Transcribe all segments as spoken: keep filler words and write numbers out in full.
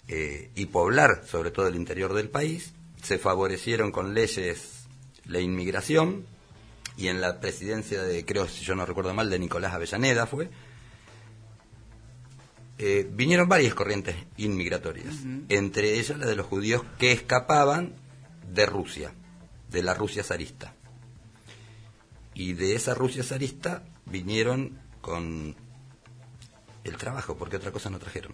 eh, y poblar sobre todo el interior del país. Se favorecieron con leyes la inmigración, y en la presidencia de, creo, si yo no recuerdo mal, de Nicolás Avellaneda fue, eh, vinieron varias corrientes inmigratorias, uh-huh. entre ellas la de los judíos que escapaban de Rusia, de la Rusia zarista. Y de esa Rusia zarista vinieron con el trabajo, porque otra cosa no trajeron.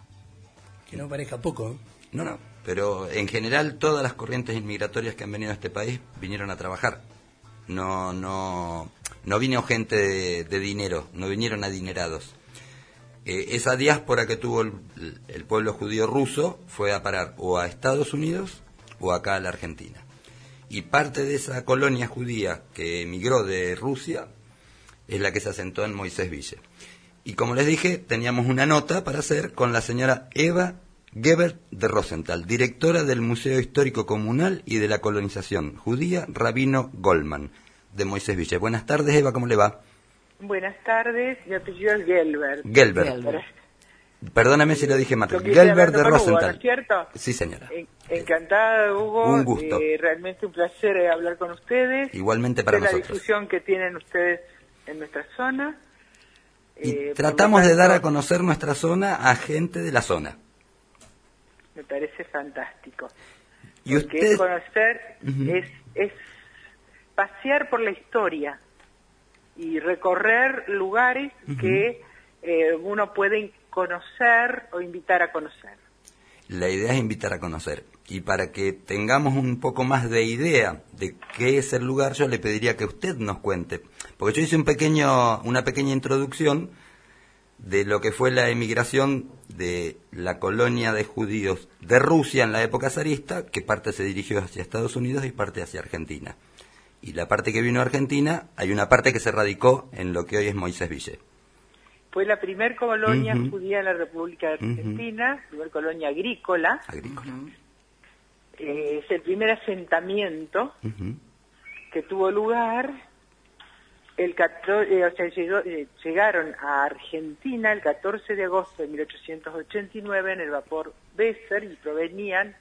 Que no parezca poco, ¿eh? No, no, pero en general todas las corrientes inmigratorias que han venido a este país vinieron a trabajar. No, no, no vino gente de, de dinero, no vinieron adinerados. Eh, esa diáspora que tuvo el, el pueblo judío ruso fue a parar o a Estados Unidos o acá a la Argentina. Y parte de esa colonia judía que emigró de Rusia es la que se asentó en Moisés Ville. Y como les dije, teníamos una nota para hacer con la señora Eva Gebert de Rosenthal, directora del Museo Histórico Comunal y de la Colonización Judía Rabino Goldman, de Moisés Ville. Buenas tardes, Eva, ¿cómo le va? Buenas tardes, mi apellido es Gelbert. Gelbert. Gelbert. Perdóname si lo dije mal. Gelbert de Rosenthal. Hugo, ¿no es cierto? Sí, señora. En, encantada, Hugo. Un gusto. Eh, realmente un placer eh, hablar con ustedes. Igualmente para de nosotros. La difusión que tienen ustedes en nuestra zona. Y eh, tratamos tanto, de dar a conocer nuestra zona a gente de la zona. Me parece fantástico. ¿Y porque usted? es conocer, uh-huh. es, es pasear por la historia y recorrer lugares uh-huh. que eh, uno puede conocer o invitar a conocer. La idea es invitar a conocer. Y para que tengamos un poco más de idea de qué es el lugar, yo le pediría que usted nos cuente. Porque yo hice un pequeño, una pequeña introducción de lo que fue la emigración de la colonia de judíos de Rusia en la época zarista, que parte se dirigió hacia Estados Unidos y parte hacia Argentina. Y la parte que vino a Argentina, hay una parte que se radicó en lo que hoy es Moisés Ville. Fue la primer colonia uh-huh. judía en la República de Argentina, uh-huh. primer colonia agrícola. Agrícola. Uh-huh. Eh, es el primer asentamiento uh-huh. que tuvo lugar. El catorce, eh, o sea, llegó, eh, llegaron a Argentina el catorce de agosto de mil ochocientos ochenta y nueve en el vapor Weser y provenían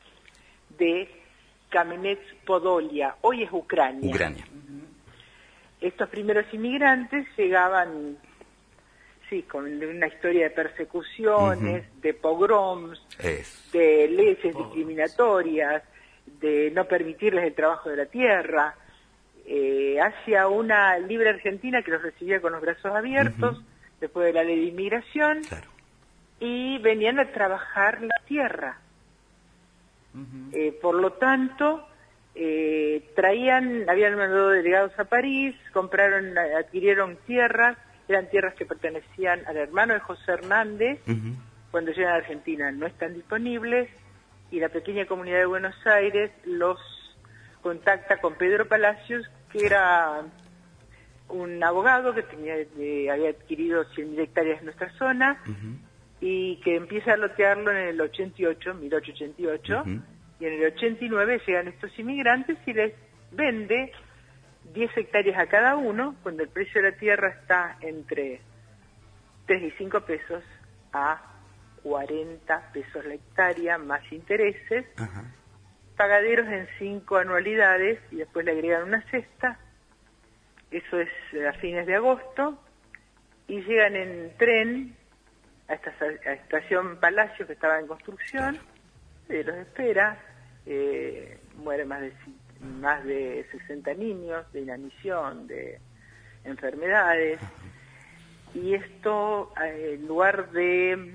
de Kamenets-Podolia, hoy es Ucrania. Ucrania. Uh-huh. Estos primeros inmigrantes llegaban, sí, con una historia de persecuciones, uh-huh. de pogroms, es. de leyes oh. discriminatorias, de no permitirles el trabajo de la tierra, eh, hacia una libre Argentina que los recibía con los brazos abiertos, uh-huh. después de la ley de inmigración, claro. y venían a trabajar la tierra. Uh-huh. Eh, por lo tanto, eh, traían, habían mandado delegados a París, compraron, adquirieron tierras, eran tierras que pertenecían al hermano de José Hernández, uh-huh. cuando llegan a Argentina no están disponibles, y la pequeña comunidad de Buenos Aires los contacta con Pedro Palacios, que era un abogado que tenía, eh, había adquirido cien mil hectáreas en nuestra zona, uh-huh. y que empieza a lotearlo en el ochenta y ocho, mil ochocientos ochenta y ocho, uh-huh. y en el ochenta y nueve llegan estos inmigrantes y les vende diez hectáreas a cada uno, cuando el precio de la tierra está entre tres y cinco pesos a cuarenta pesos la hectárea, más intereses, uh-huh. pagaderos en cinco anualidades, y después le agregan una cesta, eso es a fines de agosto, y llegan en tren a esta a estación Palacio, que estaba en construcción, se los espera, eh, mueren más de más de sesenta niños de inanición, de enfermedades, y esto eh, en lugar de,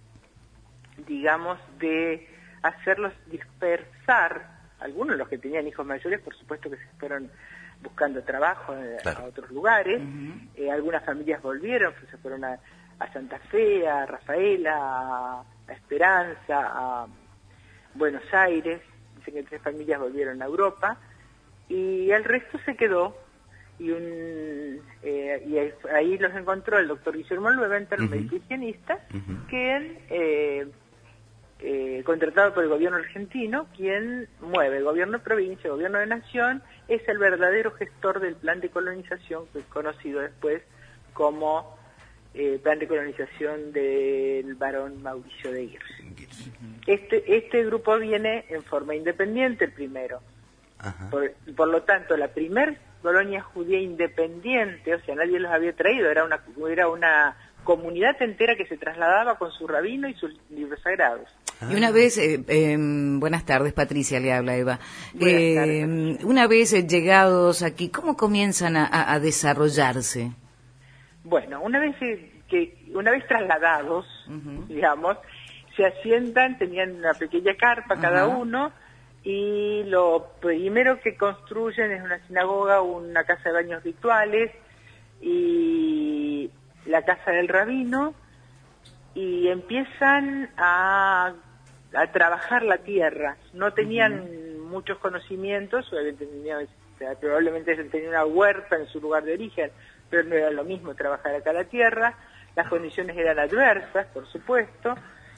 digamos, de hacerlos dispersar, algunos de los que tenían hijos mayores, por supuesto que se fueron buscando trabajo eh, claro. a otros lugares, uh-huh. eh, algunas familias volvieron, pues se fueron a, a Santa Fe, a Rafaela, a, a Esperanza, a Buenos Aires, dicen que tres familias volvieron a Europa, y el resto se quedó, y un eh, y ahí, ahí los encontró el doctor Guillermo Loewenthal, un uh-huh. médico higienista, uh-huh. quien, eh, eh, contratado por el gobierno argentino, quien mueve el gobierno de provincia, el gobierno de nación, es el verdadero gestor del plan de colonización, que es conocido después como eh, plan de colonización del barón Mauricio de Hirsch. Este, este grupo viene en forma independiente el primero. Por, por lo tanto, la primer colonia judía independiente, o sea, nadie los había traído, era una, era una comunidad entera que se trasladaba con su rabino y sus libros sagrados. Y una vez, eh, eh, buenas tardes, Patricia, le habla Eva. Eh, tardes, una vez eh, llegados aquí, ¿cómo comienzan a, a desarrollarse? Bueno, una vez eh, que una vez trasladados, uh-huh. digamos, se asientan, tenían una pequeña carpa uh-huh. cada uno, y lo primero que construyen es una sinagoga, una casa de baños rituales y la casa del rabino, y empiezan a, a trabajar la tierra. No tenían uh-huh. muchos conocimientos, tenían, probablemente tenían una huerta en su lugar de origen, pero no era lo mismo trabajar acá la tierra. Las condiciones eran adversas, por supuesto,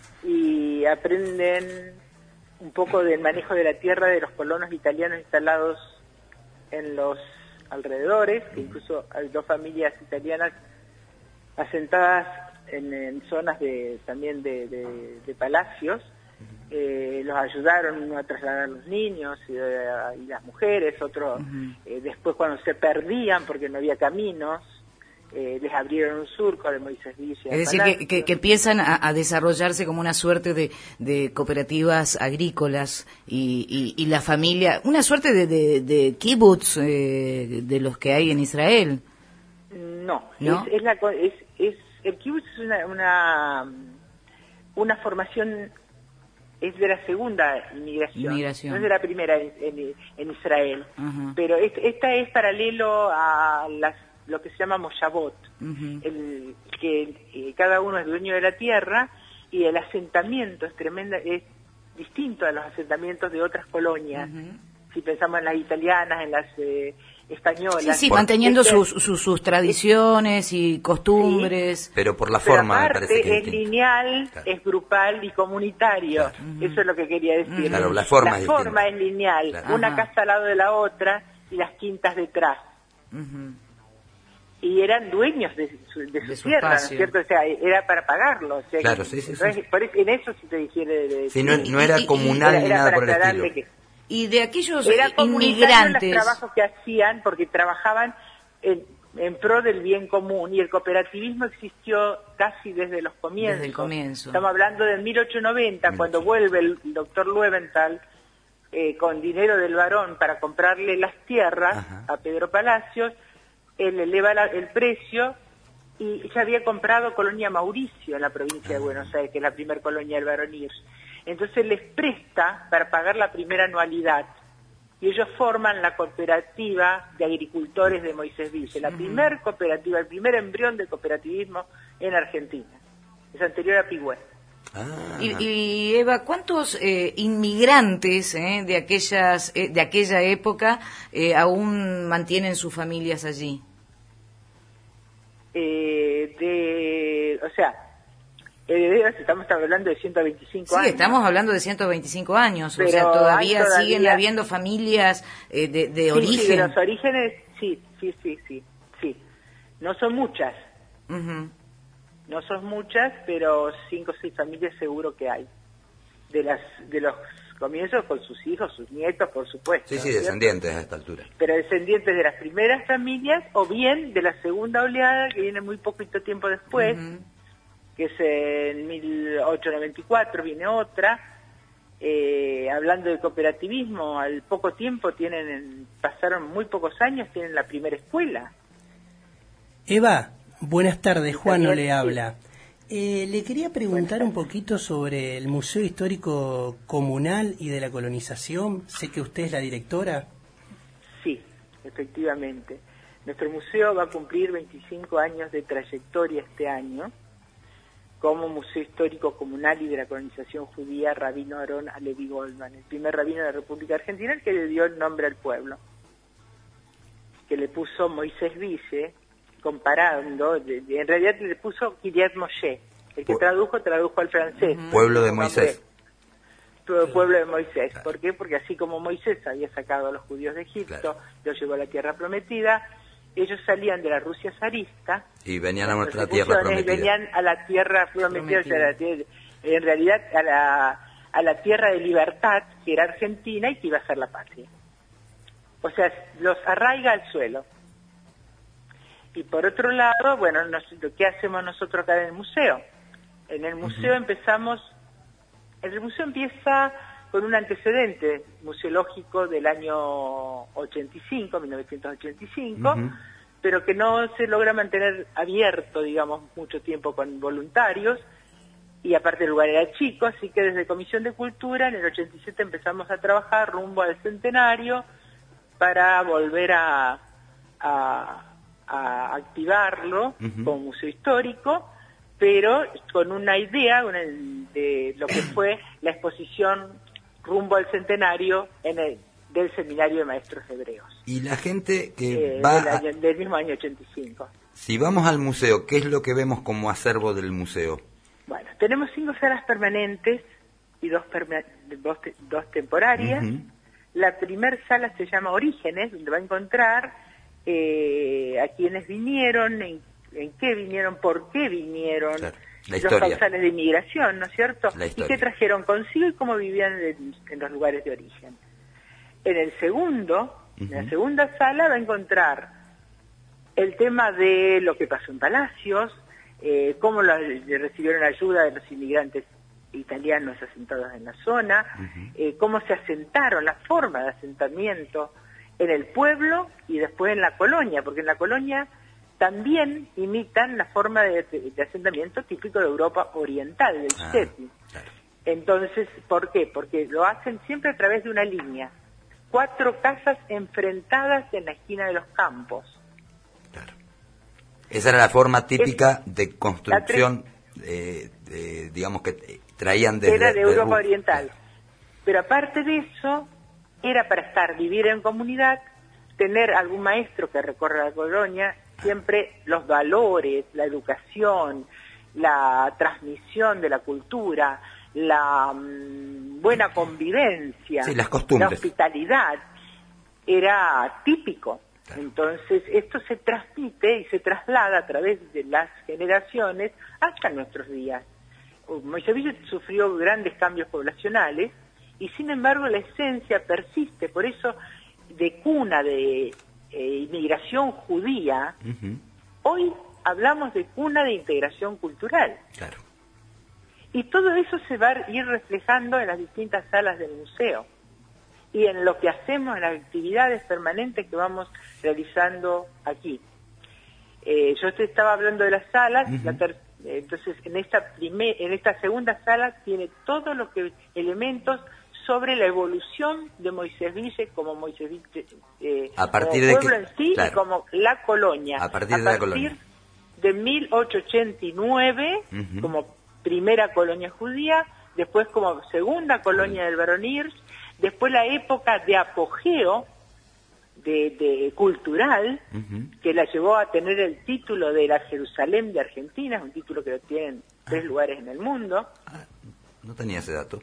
y aprenden un poco del manejo de la tierra de los colonos italianos instalados en los alrededores, que incluso hay dos familias italianas asentadas en, en zonas de también de, de, de palacios. Eh, los ayudaron a trasladar a los niños y, a, y las mujeres, otros uh-huh. eh, después cuando se perdían porque no había caminos, eh, les abrieron un surco de Moisés Villa. Es decir, que, que, que empiezan a, a desarrollarse como una suerte de, de cooperativas agrícolas y, y, y la familia, una suerte de, de, de kibbutz eh, de los que hay en Israel. No, ¿No? Es, es la, es, es, el kibbutz es una, una, una formación, es de la segunda inmigración, Inmigración. no es de la primera en, en, en Israel, uh-huh. pero es, esta es paralelo a las, lo que se llama Moshavot, uh-huh. el, que eh, cada uno es dueño de la tierra y el asentamiento es tremenda, es distinto a los asentamientos de otras colonias. Uh-huh. Si pensamos en las italianas, en las eh, españolas. Sí, sí, manteniendo este, sus, sus, sus tradiciones y costumbres. Sí, pero por la pero forma me parece que es lineal, claro. es grupal y comunitario. Claro. Uh-huh. Eso es lo que quería decir. Claro, la forma, la es, forma es lineal, claro. una Ajá. casa al lado de la otra y las quintas detrás. Uh-huh. Y eran dueños de su, de su, de su tierra, espacio. ¿No es cierto? O sea, era para pagarlo. O sea, claro, que, sí, sí, sí. Por eso, en eso sí te difiere de... Sí, no, no era y, comunal y, ni era, nada era por el estilo. Que, y de aquellos era inmigrantes... los trabajos que hacían, porque trabajaban en, en pro del bien común, y el cooperativismo existió casi desde los comienzos. Desde el comienzo. Estamos hablando de mil ochocientos noventa, cuando vuelve el doctor Löwenthal eh, con dinero del varón para comprarle las tierras Ajá. a Pedro Palacios. Él eleva la, el precio y ya había comprado Colonia Mauricio en la provincia de Buenos Aires, que es la primer colonia del Barón Hirsch. Entonces les presta para pagar la primera anualidad y ellos forman la cooperativa de agricultores de Moisés Villa, la primer cooperativa, el primer embrión de cooperativismo en Argentina. Es anterior a Pigüé. Ah. Y, y Eva, ¿cuántos eh, inmigrantes eh, de aquellas eh, de aquella época eh, aún mantienen sus familias allí? Eh, de, o sea, herederos, estamos hablando de ciento veinticinco sí, años. Sí, estamos hablando de ciento veinticinco años, Pero o sea, todavía, todavía siguen habiendo familias eh, de, de sí, origen. Sí, de los orígenes, sí, sí, sí, sí, sí. No son muchas, uh-huh. no son muchas, pero cinco o seis familias seguro que hay. De las, de los comienzos con sus hijos, sus nietos, por supuesto. Sí, sí, descendientes a esta altura. Pero descendientes de las primeras familias o bien de la segunda oleada que viene muy poquito tiempo después, uh-huh. que es en mil ochocientos noventa y cuatro, viene otra. Eh, hablando de cooperativismo, al poco tiempo tienen, pasaron muy pocos años, tienen la primera escuela. Eva, buenas tardes, Juan no le habla. Eh, le quería preguntar un poquito sobre el Museo Histórico Comunal y de la Colonización. Sé que usted es la directora. Sí, efectivamente. Nuestro museo va a cumplir veinticinco años de trayectoria este año como Museo Histórico Comunal y de la Colonización Judía Rabino Aarón Alevi Goldman, el primer rabino de la República Argentina, el que le dio el nombre al pueblo, que le puso Moisés Villa, comparando, de, de, en realidad le puso Kiryat Moshe, el que tradujo, tradujo al francés. Uh-huh. Pueblo de Moisés. Pueblo de Moisés. ¿Por qué? Porque así como Moisés había sacado a los judíos de Egipto, claro. los llevó a la tierra prometida, ellos salían de la Rusia zarista y venían a nuestra tierra prometida. Y venían a la tierra prometida, prometida. O sea, la tierra, en realidad a la, a la tierra de libertad, que era Argentina y que iba a ser la patria. O sea, los arraiga al suelo. Y por otro lado, bueno, nos, lo que hacemos nosotros acá en el museo. En el museo uh-huh. empezamos, el museo empieza con un antecedente museológico del año ochenta y cinco, mil novecientos ochenta y cinco, uh-huh. pero que no se logra mantener abierto, digamos, mucho tiempo con voluntarios, y aparte el lugar era chico, así que desde Comisión de Cultura en el ochenta y siete empezamos a trabajar rumbo al centenario para volver a, a, a activarlo uh-huh. como museo histórico, pero con una idea una, de lo que fue la exposición rumbo al centenario en el, del Seminario de Maestros Hebreos. Y la gente que eh, va... Del, año, del mismo año ochenta y cinco. Si vamos al museo, ¿qué es lo que vemos como acervo del museo? Bueno, tenemos cinco salas permanentes y dos, perma dos, te dos temporarias. Uh-huh. La primer sala se llama Orígenes, donde va a encontrar eh, a quienes vinieron, en, en qué vinieron, por qué vinieron, claro. La los historia. causales de inmigración, ¿no es cierto? La y qué trajeron consigo y cómo vivían en, en los lugares de origen. En el segundo, uh-huh. en la segunda sala va a encontrar el tema de lo que pasó en Palacios, eh, cómo los, recibieron ayuda de los inmigrantes italianos asentados en la zona, uh-huh. eh, cómo se asentaron, la forma de asentamiento en el pueblo y después en la colonia, porque en la colonia también imitan la forma de, de, de asentamiento típico de Europa Oriental, del ah, Stepi. Claro. Entonces, ¿por qué? Porque lo hacen siempre a través de una línea. Cuatro casas enfrentadas en la esquina de los campos. Claro. Esa era la forma típica es, de construcción, eh, de, digamos, que traían desde... Era de Europa de, Oriental. Claro. Pero aparte de eso, era para estar, vivir en comunidad, tener algún maestro que recorra la colonia, siempre los valores, la educación, la transmisión de la cultura, la um, buena convivencia, sí, las costumbres, la hospitalidad, era típico. Claro. Entonces esto se transmite y se traslada a través de las generaciones hasta nuestros días. Moisés Villa sufrió grandes cambios poblacionales y sin embargo la esencia persiste, por eso de cuna de Eh, inmigración judía, uh-huh. hoy hablamos de cuna de integración cultural. Claro. Y todo eso se va a ir reflejando en las distintas salas del museo y en lo que hacemos, en las actividades permanentes que vamos realizando aquí. Eh, yo te estaba hablando de las salas, uh-huh. la ter entonces en esta, primer en esta segunda sala tiene todos los que elementos sobre la evolución de Moisés Ville como Moisés Ville, eh, a partir como de pueblo que, en sí, claro. y como la colonia. A partir, a de, partir la colonia. de mil ochocientos ochenta y nueve, uh-huh. como primera colonia judía, después como segunda colonia uh-huh. del Barón Hirsch, después la época de apogeo de, de cultural, uh-huh. que la llevó a tener el título de la Jerusalén de Argentina, es un título que lo tienen tres lugares en el mundo. Ah, no tenía ese dato.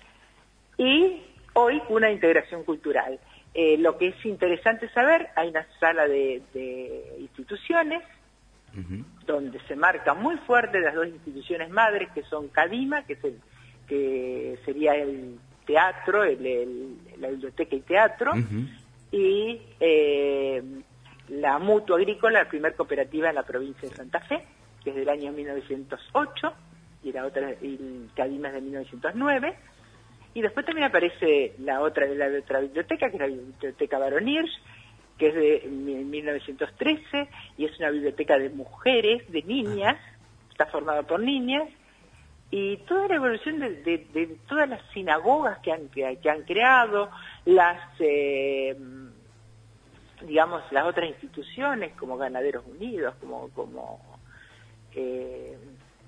Y hoy una integración cultural. Eh, lo que es interesante saber, hay una sala de, de instituciones, uh-huh. donde se marca muy fuerte las dos instituciones madres, que son Cadima, que, es el, que sería el teatro, el, el, la biblioteca y teatro, uh-huh. y eh, la Mutua Agrícola, la primera cooperativa en la provincia de Santa Fe, que es del año mil novecientos ocho, y la otra, y Cadima es de mil novecientos nueve. Y después también aparece la otra, la otra biblioteca, que es la Biblioteca Barón Hirsch, que es de mil novecientos trece, y es una biblioteca de mujeres, de niñas, está formada por niñas, y toda la evolución de, de, de todas las sinagogas que han, que, que han creado, las, eh, digamos, las otras instituciones, como Ganaderos Unidos, como... como eh,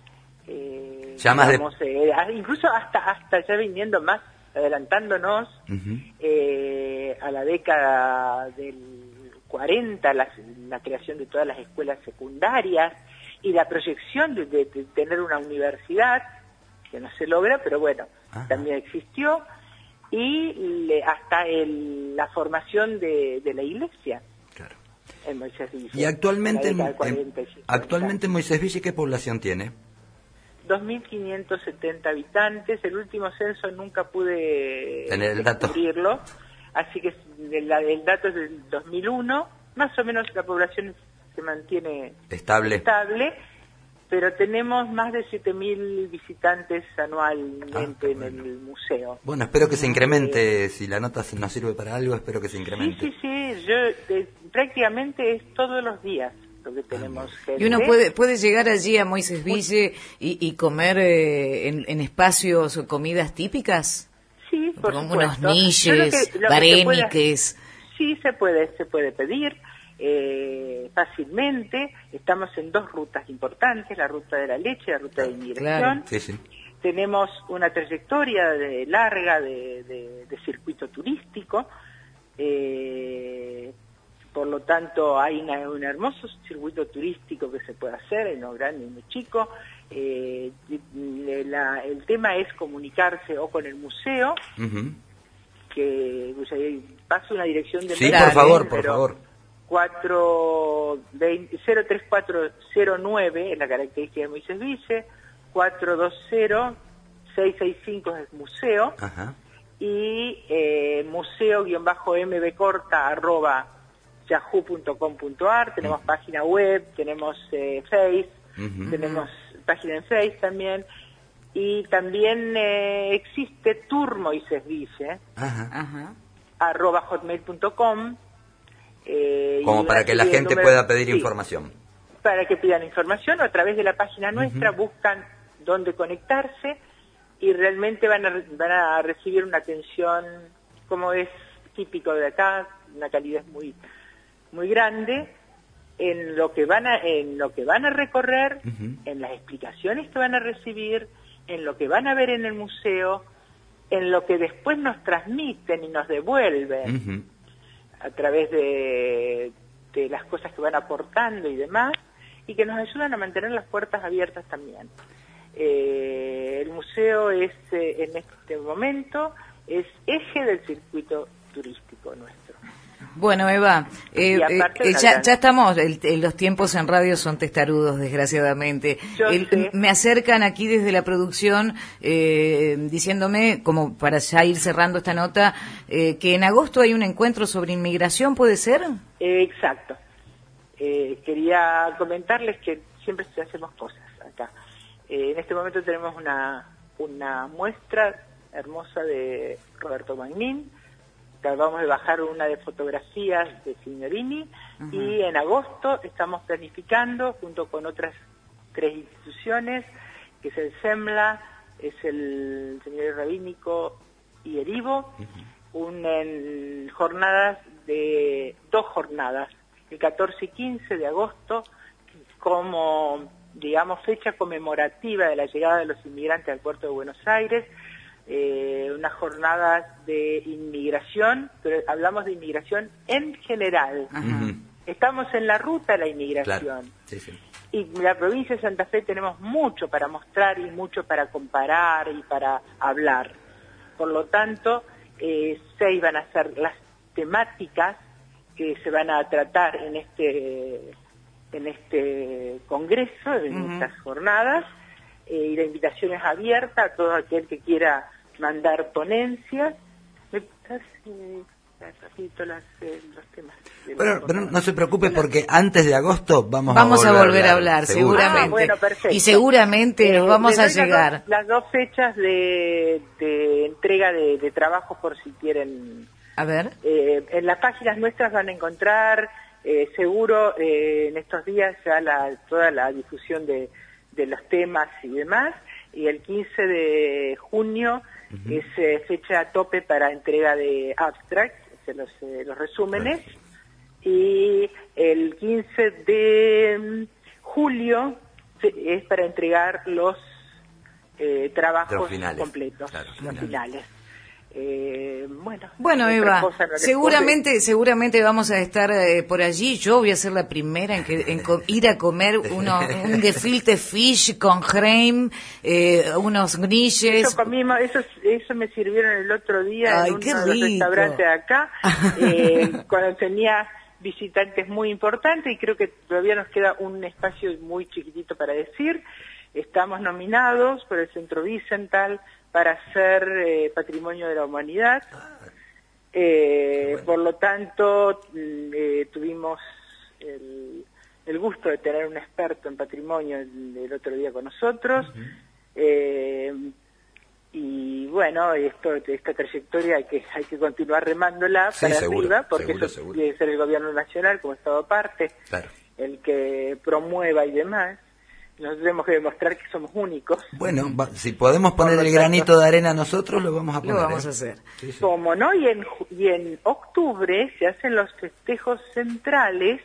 Eh, digamos, de... eh, incluso hasta hasta ya viniendo más, adelantándonos uh-huh. eh, a la década del cuarenta, la, la creación de todas las escuelas secundarias y la proyección de, de, de tener una universidad, que no se logra, pero bueno, uh-huh. también existió, y le, hasta el, la formación de, de la iglesia. Claro. En Moisés Ville. Y actualmente, en, en, actualmente Moisés Ville, ¿qué población tiene? dos mil quinientos setenta habitantes. El último censo nunca pude tener el dato, descubrirlo, así que el, el dato es del dos mil uno. Más o menos la población se mantiene estable, estable pero tenemos más de siete mil visitantes anualmente ah, bueno. en el museo. Bueno, espero que se incremente, eh, si la nota nos sirve para algo, espero que se incremente. Sí, sí, sí, yo eh, prácticamente es todos los días lo que tenemos. Ah, gente. Y uno puede puede llegar allí a Moisés Ville y, y comer eh, en, en espacios comidas típicas. Sí, por como supuesto. unos niches, vareniques. Sí, se puede, se puede pedir. Eh, fácilmente. Estamos en dos rutas importantes, la ruta de la leche y la ruta de inmigración. Claro. Sí, sí. Tenemos una trayectoria de, larga de, de, de circuito turístico, eh, por lo tanto hay una, un hermoso circuito turístico que se puede hacer, en lo grande y en lo chico. Eh, la, el tema es comunicarse o con el museo, uh-huh. que o sea, paso una dirección de sí, mail, por favor, por favor. cuatro veinte, cero tres cuatro cero nueve es la característica de Moisés Ville, cuatro dos cero seis seis cinco es museo. Ajá. Y eh, museo-mbcorta arroba yahoo punto com punto ar. Tenemos uh-huh. página web, tenemos eh, Face, uh-huh. tenemos página en Face también, y también eh, existe Tour Moisés Ville, Ajá. arroba hotmail punto com. Eh, Como para que la gente número, pueda pedir sí, información. Para que pidan información o a través de la página nuestra uh-huh. buscan dónde conectarse y realmente van a, van a recibir una atención como es típico de acá, una calidad muy muy grande en lo que van a en lo que van a recorrer, uh-huh. en las explicaciones que van a recibir, en lo que van a ver en el museo, en lo que después nos transmiten y nos devuelven. Uh-huh. a través de, de las cosas que van aportando y demás, y que nos ayudan a mantener las puertas abiertas también. Eh, el museo es, eh, en este momento, es eje del circuito turístico nuestro. Bueno, Eva, eh, eh, ya, ya estamos, el, el, los tiempos en radio son testarudos, desgraciadamente. El, me acercan aquí desde la producción eh, diciéndome, como para ya ir cerrando esta nota, eh, que en agosto hay un encuentro sobre inmigración, ¿puede ser? Eh, exacto. Eh, quería comentarles que siempre hacemos cosas acá. Eh, en este momento tenemos una, una muestra hermosa de Roberto Magnin. Acabamos de bajar una de fotografías de Signorini, uh-huh. y en agosto estamos planificando, junto con otras tres instituciones, que es el SEMLA, es el Seminario Rabínico y el IVO, uh-huh. un, en, jornadas de dos jornadas, el catorce y quince de agosto, como, digamos, fecha conmemorativa de la llegada de los inmigrantes al puerto de Buenos Aires. Eh, unas jornadas de inmigración, pero hablamos de inmigración en general. Uh-huh. Estamos en la ruta de la inmigración. Claro. Sí, sí. Y en la provincia de Santa Fe tenemos mucho para mostrar y mucho para comparar y para hablar. Por lo tanto, eh, seis van a ser las temáticas que se van a tratar en este en este congreso, en uh-huh. estas jornadas, eh, y la invitación es abierta a todo aquel que quiera mandar ponencias. Me parece repito las, eh, los temas. Pero, pero no se preocupe porque antes de agosto vamos, vamos a volver a, volver a hablar, seguro. seguramente. Ah, bueno, perfecto. Y seguramente eh, nos vamos a llegar. Las dos, las dos fechas de, de entrega de, de trabajo por si quieren. A ver. Eh, en las páginas nuestras van a encontrar, eh, seguro, eh, en estos días ya la, toda la difusión de, de los temas y demás. Y el quince de junio uh-huh. es eh, fecha tope para entrega de abstracts, los, eh, los resúmenes. Gracias. Y el quince de julio es para entregar los eh, trabajos los finales. completos, claro, los finales. finales. Eh, bueno, bueno Eva, no seguramente puede... seguramente vamos a estar eh, por allí. Yo voy a ser la primera en, que, en co- ir a comer uno, un gefilte fish con creme, eh, unos grilles. Eso comimos, eso, eso me sirvieron el otro día. Ay, en qué uno de los rico. restaurantes de acá, eh, cuando tenía visitantes muy importantes, y creo que todavía nos queda un espacio muy chiquitito para decir. estamos nominados por el Centro Wiesenthal para ser eh, Patrimonio de la Humanidad. Eh, bueno. Por lo tanto, eh, tuvimos el, el gusto de tener un experto en patrimonio el, el otro día con nosotros. Uh-huh. eh, y bueno, esto, esta trayectoria hay que hay que continuar remándola sí, para seguro, arriba, porque seguro, eso seguro. Tiene que ser el gobierno nacional como Estado parte, claro. el que promueva y demás. Nosotros tenemos que demostrar que somos únicos. Bueno, va, si podemos poner Por el tanto, granito de arena nosotros, lo vamos a poner. Lo vamos ¿eh? a hacer. Sí, sí. ¿Cómo no? Y en, y en octubre se hacen los festejos centrales,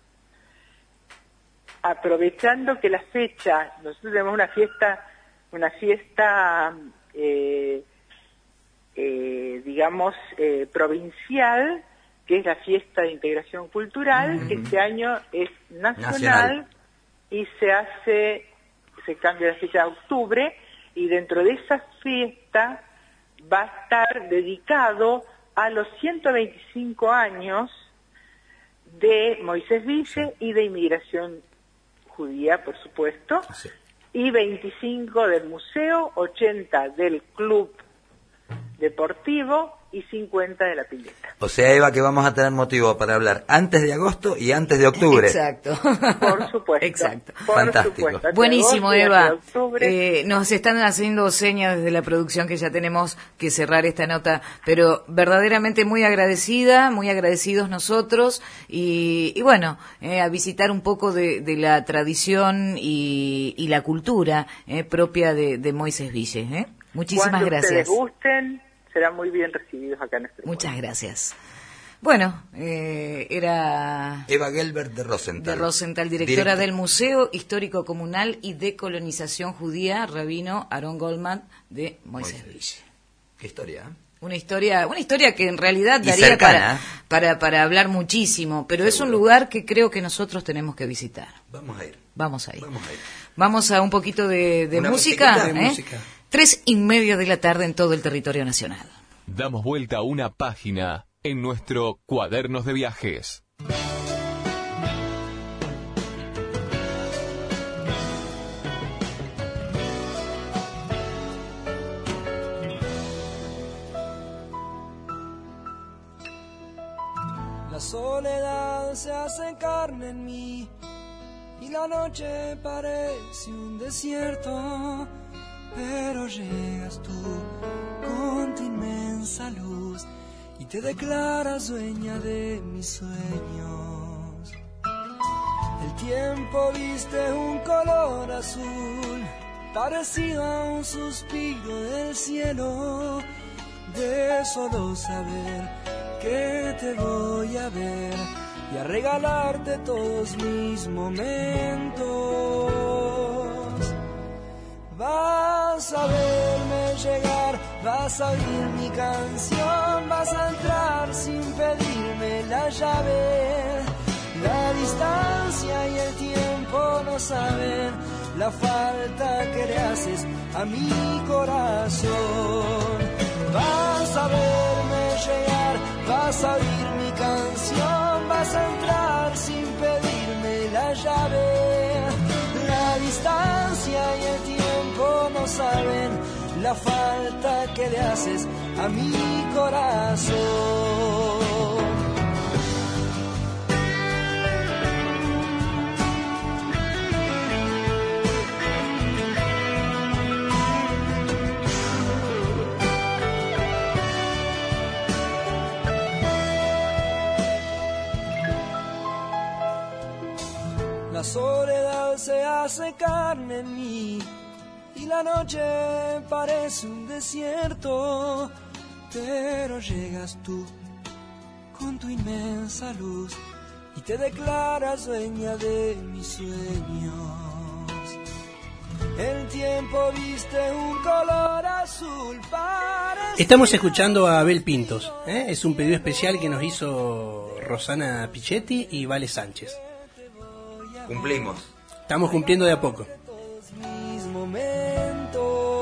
aprovechando que la fecha, nosotros tenemos una fiesta, una fiesta, eh, eh, digamos, eh, provincial, que es la fiesta de integración cultural, mm-hmm. que este año es nacional. nacional. Y se hace, se cambia la fecha a octubre, y dentro de esa fiesta va a estar dedicado a los ciento veinticinco años de Moisés Ville y de inmigración judía, por supuesto, sí. y veinticinco del museo, ochenta del club deportivo y cincuenta de la pileta. O sea, Eva, que vamos a tener motivo para hablar antes de agosto y antes de octubre. Exacto. Por supuesto. Exacto. Por Fantástico. Supuesto. Buenísimo, Eva. Eh, nos están haciendo señas desde la producción que ya tenemos que cerrar esta nota, pero verdaderamente muy agradecida, muy agradecidos nosotros, y, y bueno, eh, a visitar un poco de, de la tradición y, y la cultura eh, propia de, de Moisés Ville. ¿eh? Muchísimas Cuando gracias. Cuando ustedes gusten, serán muy bien recibidos acá en nuestro Muchas pueblo. Gracias. Bueno, eh, era Eva Gelbert de Rosenthal. De Rosenthal, directora Direct... del Museo Histórico Comunal y de Colonización Judía, Rabino Aaron Goldman de Moisés Ville. Qué historia, ¿eh? Una historia, una historia que en realidad daría para, para para hablar muchísimo, pero Seguro. Es un lugar que creo que nosotros tenemos que visitar. Vamos a ir. Vamos a ir. Vamos a, ir. Vamos a un poquito de, de música. De ¿eh? música. Tres y media de la tarde en todo el territorio nacional. Damos vuelta a una página en nuestro Cuadernos de Viajes. La soledad se hace carne en mí y la noche parece un desierto. Pero llegas tú con tu inmensa luz y te declaras dueña de mis sueños. El tiempo viste un color azul, parecido a un suspiro del cielo, de solo saber que te voy a ver y a regalarte todos mis momentos. Vas a verme llegar, vas a oír mi canción, vas a entrar sin pedirme la llave. La distancia y el tiempo no saben la falta que le haces a mi corazón. Vas a verme llegar, vas a oír mi canción, vas a entrar sin pedirme la llave. La distancia y el tiempo no saben la falta que le haces a mi corazón. La soledad se hace carne en mí y la noche parece un desierto, pero llegas tú con tu inmensa luz y te declaras dueña de mis sueños. El tiempo viste un color azul parecido. Estamos escuchando a Abel Pintos, ¿eh? Es un pedido especial que nos hizo Rosana Pichetti y Vale Sánchez. Cumplimos. Estamos cumpliendo de a poco. Mis momentos,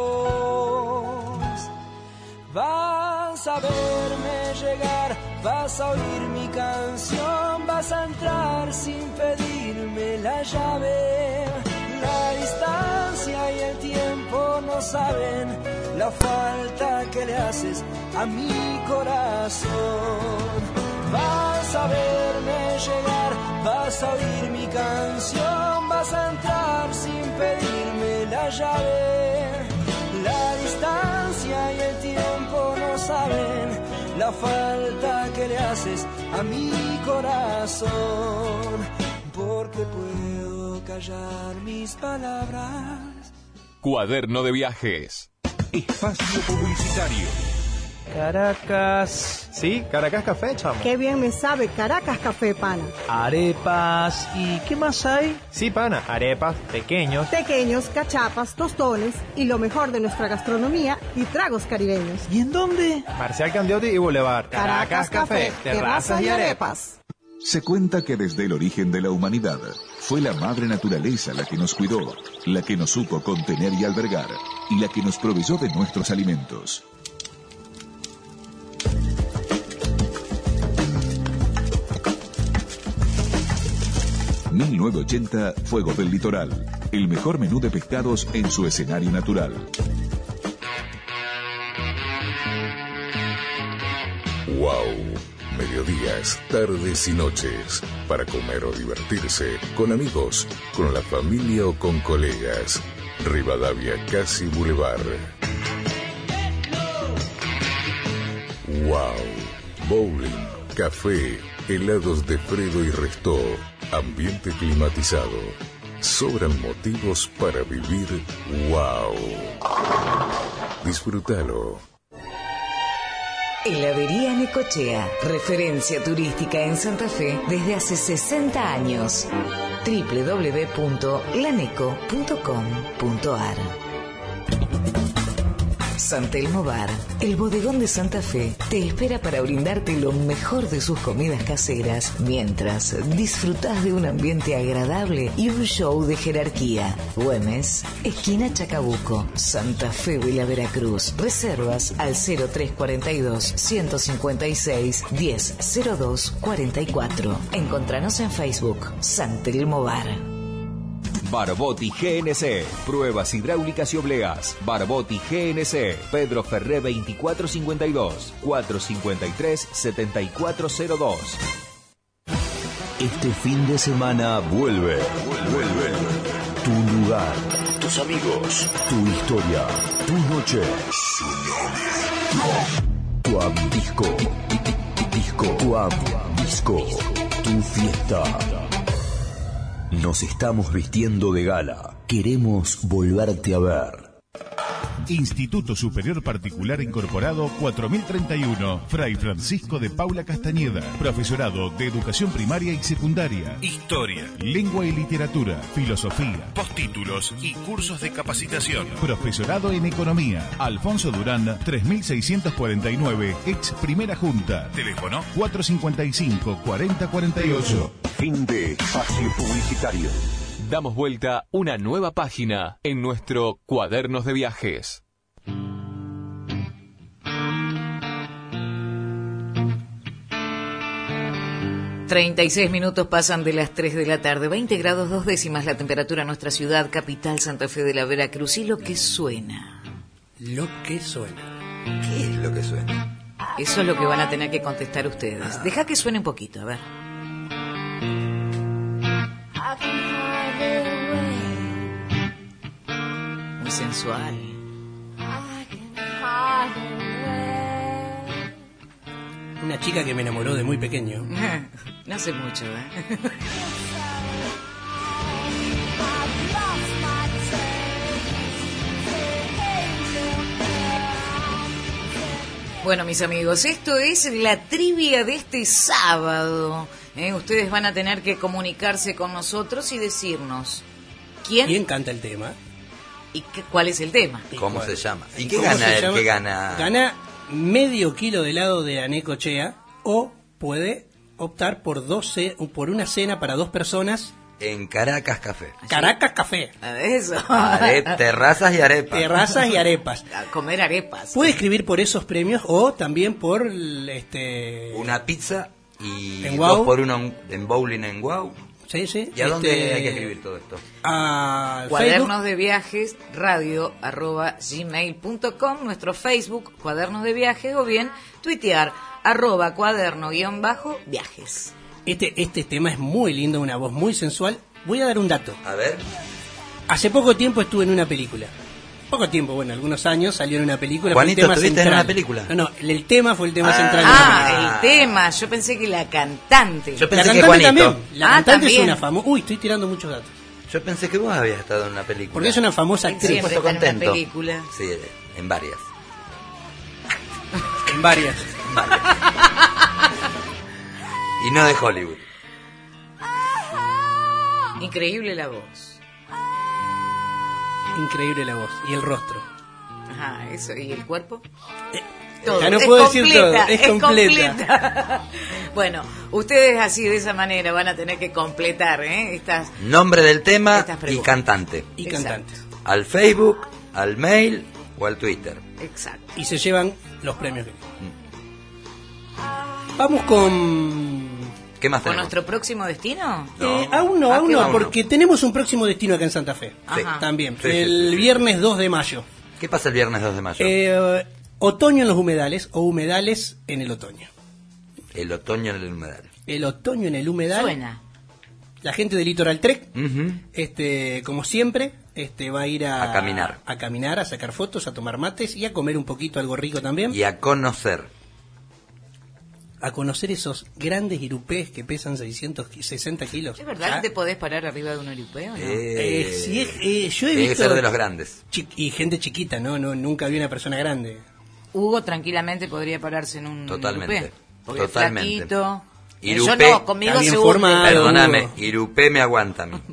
vas a verme llegar, vas a oír mi canción, vas a entrar sin pedirme la llave. La La distancia y el tiempo no saben la falta que le haces a mi corazón. Vas a verme llegar, vas a oír mi canción, vas a entrar sin pedirme la llave. La distancia y el tiempo no saben la falta que le haces a mi corazón, porque puedo callar mis palabras. Cuaderno de viajes. Espacio publicitario. Caracas. Sí, Caracas Café, chamo. Qué bien me sabe Caracas Café, pana. Arepas. ¿Y qué más hay? Sí, pana, arepas, pequeños. Pequeños, cachapas, tostones y lo mejor de nuestra gastronomía y tragos caribeños. ¿Y en dónde? Marcial Candiotti y Boulevard. Caracas, Caracas Café, terrazas y arepas. Se cuenta que desde el origen de la humanidad fue la madre naturaleza la que nos cuidó, la que nos supo contener y albergar, y la que nos proveyó de nuestros alimentos. mil novecientos ochenta, Fuego del Litoral. El mejor menú de pescados en su escenario natural. Wow. Mediodías, tardes y noches. Para comer o divertirse. Con amigos, con la familia o con colegas. Rivadavia Casi Boulevard. Wow. Bowling, café, helados de Fredo y Restó. Ambiente climatizado. Sobran motivos para vivir wow. Disfrútalo. Heladería Necochea, referencia turística en Santa Fe desde hace sesenta años. doble u doble u doble u punto laneco punto com punto a r. San Telmo Bar, el bodegón de Santa Fe, te espera para brindarte lo mejor de sus comidas caseras, mientras disfrutás de un ambiente agradable y un show de jerarquía. Güemes, esquina Chacabuco, Santa Fe de la Veracruz. Reservas al cero tres cuarenta y dos, ciento cincuenta y seis, diez cero dos cuarenta y cuatro. Encontranos en Facebook, San Telmo Bar. Barbotti G N C, pruebas hidráulicas y obleas. Barbotti G N C, Pedro Ferré veinticuatro cincuenta y dos, cuatrocientos cincuenta y tres, setenta y cuatro cero dos. Este fin de semana vuelve, vuelve. Tu lugar, tus amigos, tu historia, tu noche. Tuam Disco, Disco, Tuam Disco, tu fiesta. Nos estamos vistiendo de gala. Queremos volverte a ver. Instituto Superior Particular Incorporado cuatro mil treinta y uno, Fray Francisco de Paula Castañeda. Profesorado de Educación Primaria y Secundaria, Historia, Lengua y Literatura, Filosofía, postítulos y cursos de capacitación. Profesorado en Economía. Alfonso Durán, tres mil seiscientos cuarenta y nueve, ex Primera Junta. Teléfono cuatrocientos cincuenta y cinco, cuarenta cuarenta y ocho. Fin de espacio publicitario. Damos vuelta una nueva página en nuestro Cuadernos de Viajes. treinta y seis minutos pasan de las tres de la tarde, veinte grados dos décimas la temperatura en nuestra ciudad capital, Santa Fe de la Veracruz. Y lo que suena. Lo que suena. ¿Qué es lo que suena? Eso es lo que van a tener que contestar ustedes. Deja que suene un poquito, a ver. Muy sensual. Una chica que me enamoró de muy pequeño. No hace mucho, ¿eh? Bueno, mis amigos, esto es la trivia de este sábado. ¿eh? Ustedes van a tener que comunicarse con nosotros y decirnos quién, ¿Quién canta el tema y qué, cuál es el tema. ¿Cómo cuál? se llama? ¿Y qué ¿Cómo gana se el llama? que gana? Gana medio kilo de helado de Anecochea o puede optar por dos ce- por una cena para dos personas En Caracas Café. Caracas Café. Eso. Are- terrazas y arepas. Terrazas y arepas. A comer arepas. Puede escribir por esos premios o también por el, este Una pizza y ¿En dos Guau? por uno en- en bowling en Guau. Sí, sí. ¿Y a dónde Este, hay que escribir todo esto? A Cuadernos Facebook. de Viajes, radio arroba gmail punto com, nuestro Facebook, Cuadernos de Viajes, o bien tuitear, arroba cuaderno guión bajo viajes. Este, este tema es muy lindo, una voz muy sensual. Voy a dar un dato. A ver. Hace poco tiempo estuve en una película. Poco tiempo, bueno, algunos años salió en una película. Juanito, fue el tema ¿estuviste en central. una película? No, no, el, el tema fue el tema Ah. central. de la película. Ah, el tema, yo pensé que la cantante. Yo La pensé que cantante Juanito. también. La Ah, cantante también. es una famosa. Uy, estoy tirando muchos datos. Yo pensé que vos habías estado en una película. Porque es una famosa Él actriz. siempre Puesto está en una contento. película. Sí, en varias. En varias. Y no de Hollywood. Increíble la voz. Increíble la voz. Y el rostro. Ajá, eso. ¿Y el cuerpo? Eh, Todo. Ya no Es puedo decir completa, todo. Es, completa. completa. Bueno, ustedes así de esa manera van a tener que completar, ¿eh? Estas. Nombre del tema Estas y preguntas. cantante. Y Exacto. cantante. Al Facebook, al mail o al Twitter. Exacto. Y se llevan los premios. Vamos con... ¿Qué más ¿Con tenemos? nuestro próximo destino? Eh, aún no, Ah, aún qué no, bueno. porque tenemos un próximo destino acá en Santa Fe. Ajá. También. Sí, sí, el sí, sí. viernes dos de mayo. ¿Qué pasa el viernes dos de mayo? Eh, otoño en los humedales o humedales en el otoño. El otoño en el humedal. El otoño en el humedal. Suena. La gente de Litoral Trek, Ujú. este, como siempre, este, va a ir a, A caminar. a caminar, a sacar fotos, a tomar mates y a comer un poquito algo rico también. Y a conocer. A conocer esos grandes irupés que pesan seiscientos sesenta kilos. ¿Es verdad Ah, que te podés parar arriba de un europeo? ¿No? Eh, eh, sí, es- eh, yo he tiene que visto ser de los grandes. chi- y gente chiquita, no, no, nunca vi una persona grande. Hugo tranquilamente podría pararse en un Totalmente. irupé, porque Totalmente. es flaquito. Eh, Irupé, yo no, conmigo está bien se hunde. formado. Perdóname, Irupé me aguanta a mí.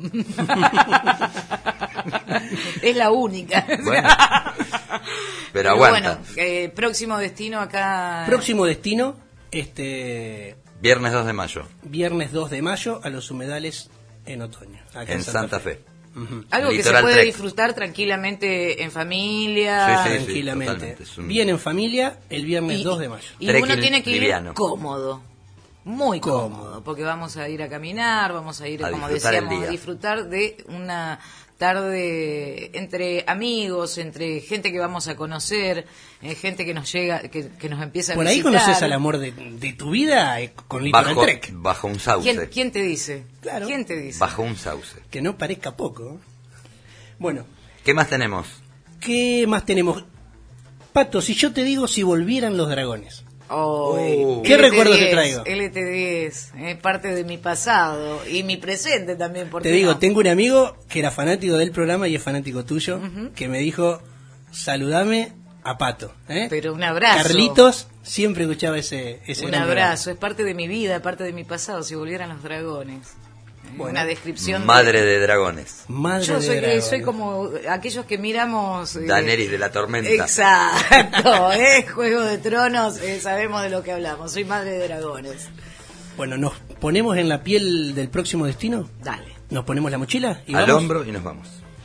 Es la única. Bueno, pero Pero aguanta. bueno, eh, próximo destino acá. Próximo destino, este Viernes dos de mayo, viernes dos de mayo a los humedales en otoño. acá en Santa Fe. Ujú. Algo que se Litoral puede Trek. disfrutar tranquilamente en familia. Sí, sí, Tranquilamente. totalmente, es un- Bien en familia el viernes Y- dos de mayo. Y Trekking uno tiene que ir liviano. cómodo. Muy cómodo, Cómodo. porque vamos a ir a caminar, vamos a ir, A como disfrutar el decíamos, a día. disfrutar de una tarde entre amigos, entre gente que vamos a conocer, eh, gente que nos llega, que, que nos empieza a Por ahí visitar. conoces al amor de, de tu vida eh, con Litoral Bajo, Trek. bajo un sauce. ¿Quién, quién te dice? Claro. ¿Quién te dice? Bajo un sauce. Que no parezca poco. Bueno, ¿Qué más tenemos? ¿qué más tenemos? Pato, si yo te digo si volvieran los dragones. Oh, Oh. ¿Qué L T recuerdos te diez, traigo? L T diez, es parte de mi pasado y mi presente también. ¿Por Te qué digo, no? tengo un amigo que era fanático del programa y es fanático tuyo, que me dijo, saludame a Pato. ¿eh? Pero un abrazo. Carlitos siempre escuchaba ese, ese Un gran abrazo, es parte de mi vida, parte de mi pasado, si volvieran los dragones. Bueno. Una descripción. Madre de dragones. programa. Madre Yo de soy, dragones. soy como aquellos que miramos. eh, Daenerys de la tormenta. Exacto, ¿eh? Juego de Tronos, eh, sabemos de lo que hablamos. Soy madre de dragones. Bueno, ¿nos ponemos en la piel del próximo destino? Dale. ¿Nos ponemos la mochila? Y Al vamos? hombro y nos vamos.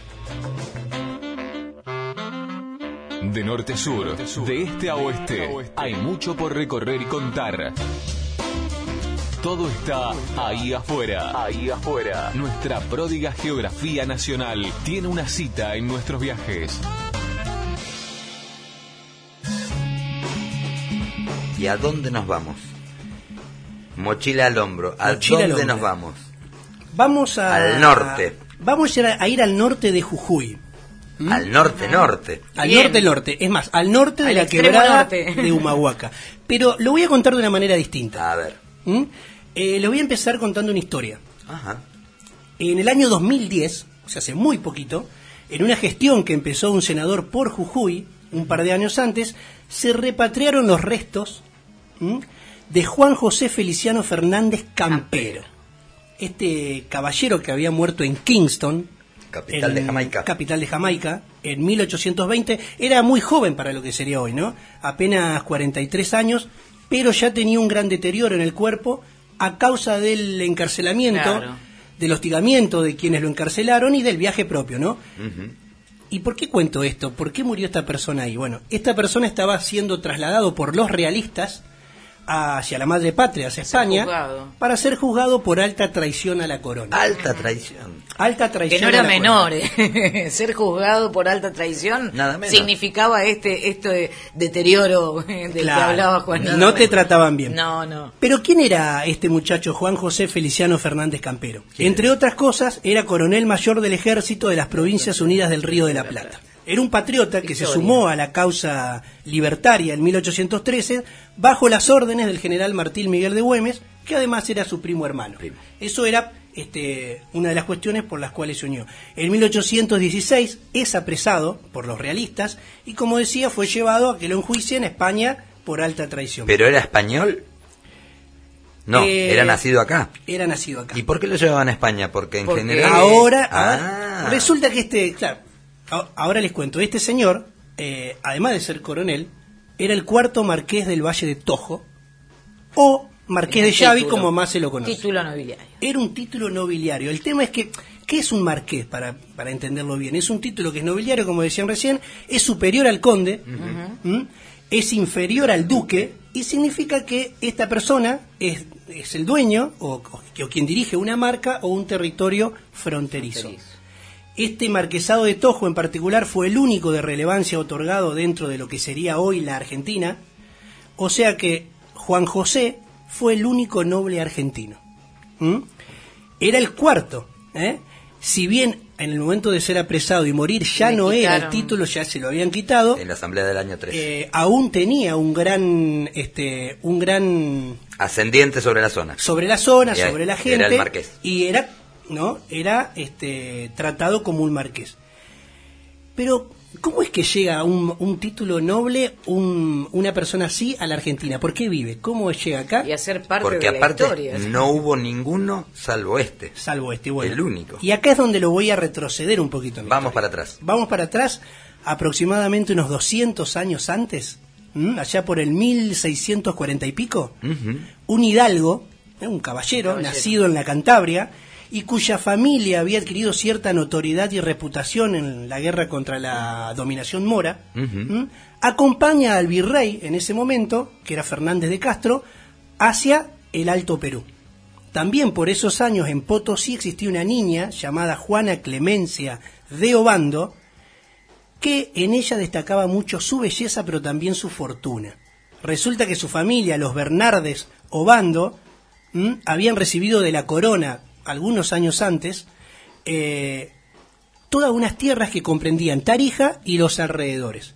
De norte a sur, de este a oeste, hay mucho por recorrer y contar. Todo está ahí afuera. Ahí afuera. Nuestra pródiga geografía nacional tiene una cita en nuestros viajes. ¿Y a dónde nos vamos? Mochila al hombro. ¿A Mochila al dónde hombro. nos vamos? Vamos a... Al norte. Vamos a ir, a, a ir al norte de Jujuy. ¿Mm? Al norte, norte. Al Bien. norte, norte. Es más, al norte de Al la extremo quebrada norte. de Humahuaca. Pero lo voy a contar de una manera distinta. A ver. ¿Mm? Eh, le voy a empezar contando una historia. Ajá. En el año dos mil diez, o sea, hace muy poquito, en una gestión que empezó un senador por Jujuy, un par de años antes, se repatriaron los restos ¿m? de Juan José Feliciano Fernández Campero. Este caballero que había muerto en Kingston, Capital en- de Jamaica. Capital de Jamaica, en mil ochocientos veinte, era muy joven para lo que sería hoy, ¿no? Apenas cuarenta y tres años, pero ya tenía un gran deterioro en el cuerpo a causa del encarcelamiento, Claro. del hostigamiento de quienes lo encarcelaron y del viaje propio, ¿no? Ujú. ¿Y por qué cuento esto? ¿Por qué murió esta persona ahí? Bueno, esta persona estaba siendo trasladado por los realistas hacia la madre patria, hacia España, para ser juzgado por alta traición a la corona. Alta traición. Alta traición. Que no era a la menor, eh. Ser juzgado por alta traición Nada menos. significaba este esto de deterioro del Claro, que hablaba Juan. No, no te trataban bien. No, no. Pero ¿quién era este muchacho Juan José Feliciano Fernández Campero? Entre otras cosas, era coronel mayor del ejército de las Provincias Unidas del Río de la Plata. Era un patriota que se sumó a la causa libertaria en mil ochocientos trece bajo las órdenes del general Martín Miguel de Güemes, que además era su primo hermano. Primo. Eso era este, una de las cuestiones por las cuales se unió. En mil ochocientos dieciséis es apresado por los realistas y, como decía, fue llevado a que lo enjuicien en España por alta traición. ¿Pero era español? No, Eh, era nacido acá. Era nacido acá. ¿Y por qué lo llevaban a España? Porque en Porque general... ahora, Ah. ahora- resulta que este, claro, a- ahora les cuento, este señor, eh, además de ser coronel, era el cuarto marqués del Valle de Tojo, o marqués de Xavi, Título. como más se lo conoce. Título nobiliario. Era un título nobiliario. El tema es que, ¿qué es un marqués? Para, para entenderlo bien, es un título que es nobiliario, como decían recién, es superior al conde, ¿m? Es inferior al duque, y significa que esta persona es, es el dueño, o, o, o quien dirige una marca o un territorio fronterizo. Fronterizo. Este marquesado de Tojo en particular fue el único de relevancia otorgado dentro de lo que sería hoy la Argentina, o sea que Juan José fue el único noble argentino. ¿Mm? Era el cuarto, ¿eh? Si bien en el momento de ser apresado y morir ya Le no era el quitaron. título, ya se lo habían quitado, En la asamblea del año tres. eh, aún tenía un gran, este, un gran Ascendiente sobre la zona. sobre la zona, Era- sobre la era gente, el marqués. y era, ¿no? Era este, tratado como un marqués. Pero, ¿cómo es que llega un, un título noble, un, una persona así a la Argentina? ¿Por qué vive? ¿Cómo llega acá? Y hacer parte Porque de la aparte historia. no hubo ninguno salvo este. Salvo este, bueno. El único. Y acá es donde lo voy a retroceder un poquito. en la Vamos historia. para atrás. Vamos para atrás, aproximadamente unos doscientos años antes, ¿m? Allá por el mil seiscientos cuarenta y pico, Ujú. un hidalgo, ¿eh? un caballero, Caballero. nacido en la Cantabria, y cuya familia había adquirido cierta notoriedad y reputación en la guerra contra la dominación mora, Ujú. ¿m? acompaña al virrey en ese momento, que era Fernández de Castro, hacia el Alto Perú. También por esos años en Potosí existía una niña llamada Juana Clemencia de Obando, que en ella destacaba mucho su belleza, pero también su fortuna. Resulta que su familia, los Bernardes Obando, ¿m? habían recibido de la corona, algunos años antes, eh, todas unas tierras que comprendían Tarija y los alrededores.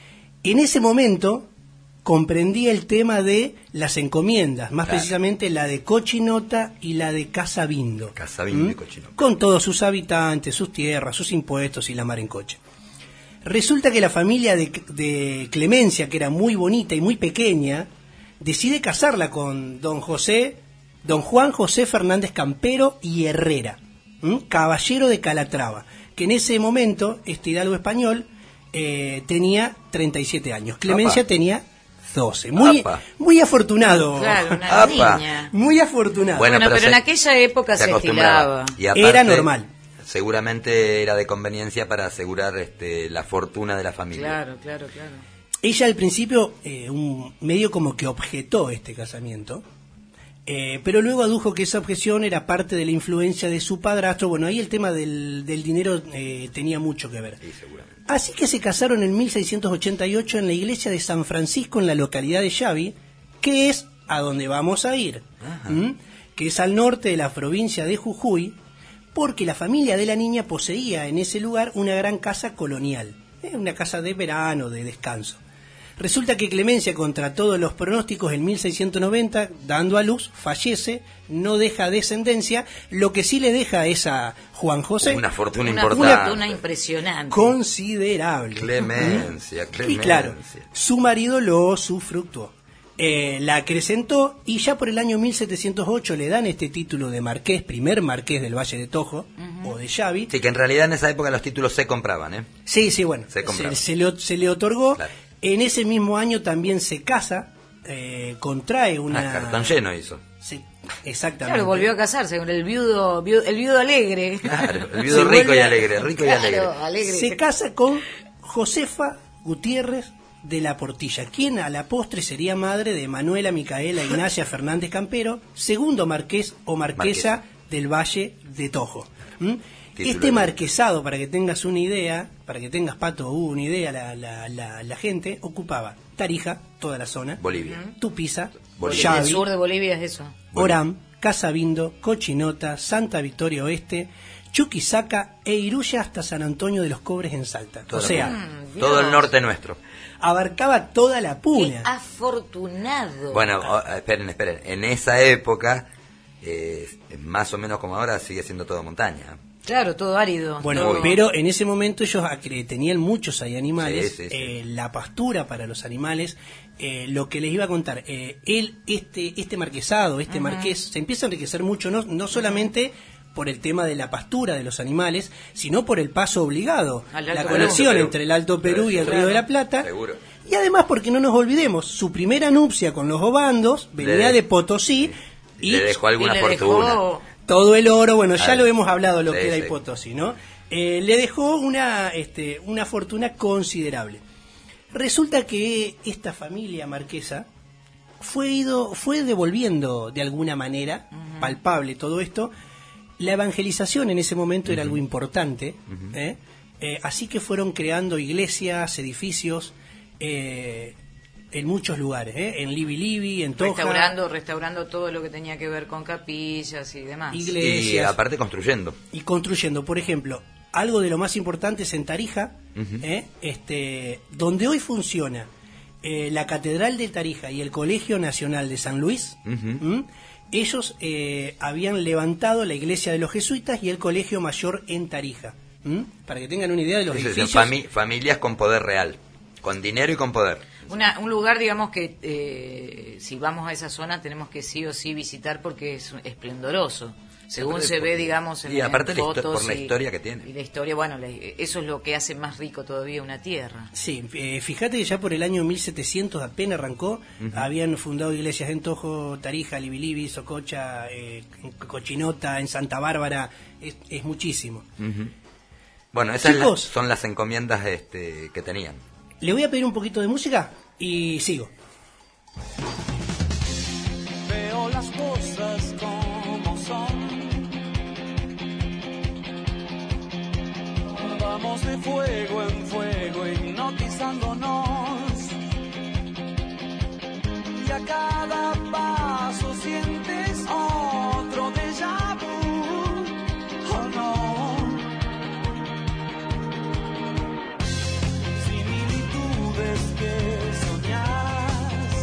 En ese momento comprendía el tema de las encomiendas, más Claro. precisamente la de Cochinota y la de Casabindo. Casabindo ¿Mm? y Cochinota. Con todos sus habitantes, sus tierras, sus impuestos y la mar en coche. Resulta que la familia de, de Clemencia, que era muy bonita y muy pequeña, decide casarla con don José, don Juan José Fernández Campero y Herrera, ¿m? caballero de Calatrava, que en ese momento, este hidalgo español, eh, tenía treinta y siete años. Clemencia Apa. tenía doce. Muy, Apa. muy afortunado. Claro, una Apa. niña. Muy afortunado. Bueno, Bueno, pero pero, en se- aquella época se, acostumbraba. estilaba. Y aparte, Era normal. Seguramente era de conveniencia para asegurar este, la fortuna de la familia. Claro, claro, claro. Ella al principio, eh, un medio como que objetó este casamiento, eh, pero luego adujo que esa objeción era parte de la influencia de su padrastro. Bueno, ahí el tema del, del dinero eh, tenía mucho que ver. Sí, seguramente. Así que se casaron en mil seiscientos ochenta y ocho en la iglesia de San Francisco, en la localidad de Xavi, que es a donde vamos a ir, ¿m? que es al norte de la provincia de Jujuy, porque la familia de la niña poseía en ese lugar una gran casa colonial, ¿eh? una casa de verano, de descanso. Resulta que Clemencia, contra todos los pronósticos, en mil seiscientos noventa, dando a luz, fallece, no deja descendencia, lo que sí le deja es a Juan José Una fortuna Una importante. fortuna impresionante. considerable. Clemencia, ¿Mm? Clemencia. Y claro, su marido lo usufructuó. Eh, la acrecentó y ya por el año mil setecientos ocho le dan este título de marqués, primer marqués del Valle de Tojo, o de Xavi. Sí, que en realidad en esa época los títulos se compraban, ¿eh? Sí, sí, bueno, Se se, compraba. se le, se le otorgó. Claro. En ese mismo año también se casa, eh, contrae una... Ah, cartón lleno hizo. Sí, exactamente. Claro, volvió a casarse con el viudo, viu- el viudo alegre. Claro, el viudo Se rico y vuelve- alegre, rico y Claro, alegre. alegre. Se casa con Josefa Gutiérrez de la Portilla, quien a la postre sería madre de Manuela Micaela Ignacia Fernández Campero, segundo marqués o marquesa, marquesa. del Valle de Tojo. ¿Mm? Este marquesado, para que tengas una idea, para que tengas, Pato, una idea, la, la, la, la gente ocupaba Tarija, toda la zona, Bolivia, Tupiza, Bolivia. El sur de Bolivia es eso. Orán, Casabindo, Cochinota, Santa Victoria Oeste, Chuquisaca e Iruya hasta San Antonio de los Cobres en Salta. Todo o sea, mm, todo el norte nuestro. Abarcaba toda la puna. ¡Qué afortunado! Bueno, oh, esperen, esperen. En esa época, eh, más o menos como ahora, sigue siendo todo montaña. Claro, todo árido. Bueno, todo... pero en ese momento ellos tenían muchos ahí animales, sí, sí, sí. Eh, la pastura para los animales, eh, lo que les iba a contar, eh, él, este, este marquesado, este uh-huh. marqués, se empieza a enriquecer mucho, no, no solamente por el tema de la pastura de los animales, sino por el paso obligado, la conexión entre el Alto Perú y el Río de la Plata. Seguro. Y además, porque no nos olvidemos, su primera nupcia con los Obandos venía le, de Potosí. Y le dejó alguna le fortuna. Dejó todo el oro, bueno, ya Ay, lo hemos hablado, lo sí, que era sí. Potosí, ¿no? Eh, le dejó una, este, una fortuna considerable. Resulta que esta familia marquesa fue, ido, fue devolviendo de alguna manera, uh-huh. palpable todo esto. La evangelización en ese momento uh-huh. era algo importante, uh-huh. ¿eh? Eh, así que fueron creando iglesias, edificios, eh, en muchos lugares, ¿eh? En Libi Libi, en Toja. Restaurando, restaurando todo lo que tenía que ver con capillas y demás. Iglesias. Y aparte construyendo. Y construyendo, por ejemplo, algo de lo más importante es en Tarija, uh-huh. ¿eh? este, donde hoy funciona eh, la Catedral de Tarija y el Colegio Nacional de San Luis. Uh-huh. ¿Mm? Ellos eh, habían levantado la iglesia de los jesuitas y el Colegio Mayor en Tarija. ¿Mm? Para que tengan una idea de los es edificios. Fami- familias con poder real, con dinero y con poder. Una, un lugar, digamos, que eh, si vamos a esa zona tenemos que sí o sí visitar porque es esplendoroso. Según se ve, digamos, en, y aparte en la fotos histo- por la y, historia que tiene. Y la historia, bueno, la, eso es lo que hace más rico todavía una tierra. Sí, eh, fíjate que ya por el año mil setecientos apenas arrancó, uh-huh. habían fundado iglesias en Tojo, Tarija, Libilibi, Sococha, eh, Cochinota, en Santa Bárbara, es, es muchísimo. Uh-huh. Bueno, esas Chicos, la, son las encomiendas este, que tenían. Le voy a pedir un poquito de música y sigo. Veo las cosas como son. Vamos de fuego en fuego hipnotizándonos. Y a cada paso sientes otro déjà vu. Oh no. Similitudes que soñás.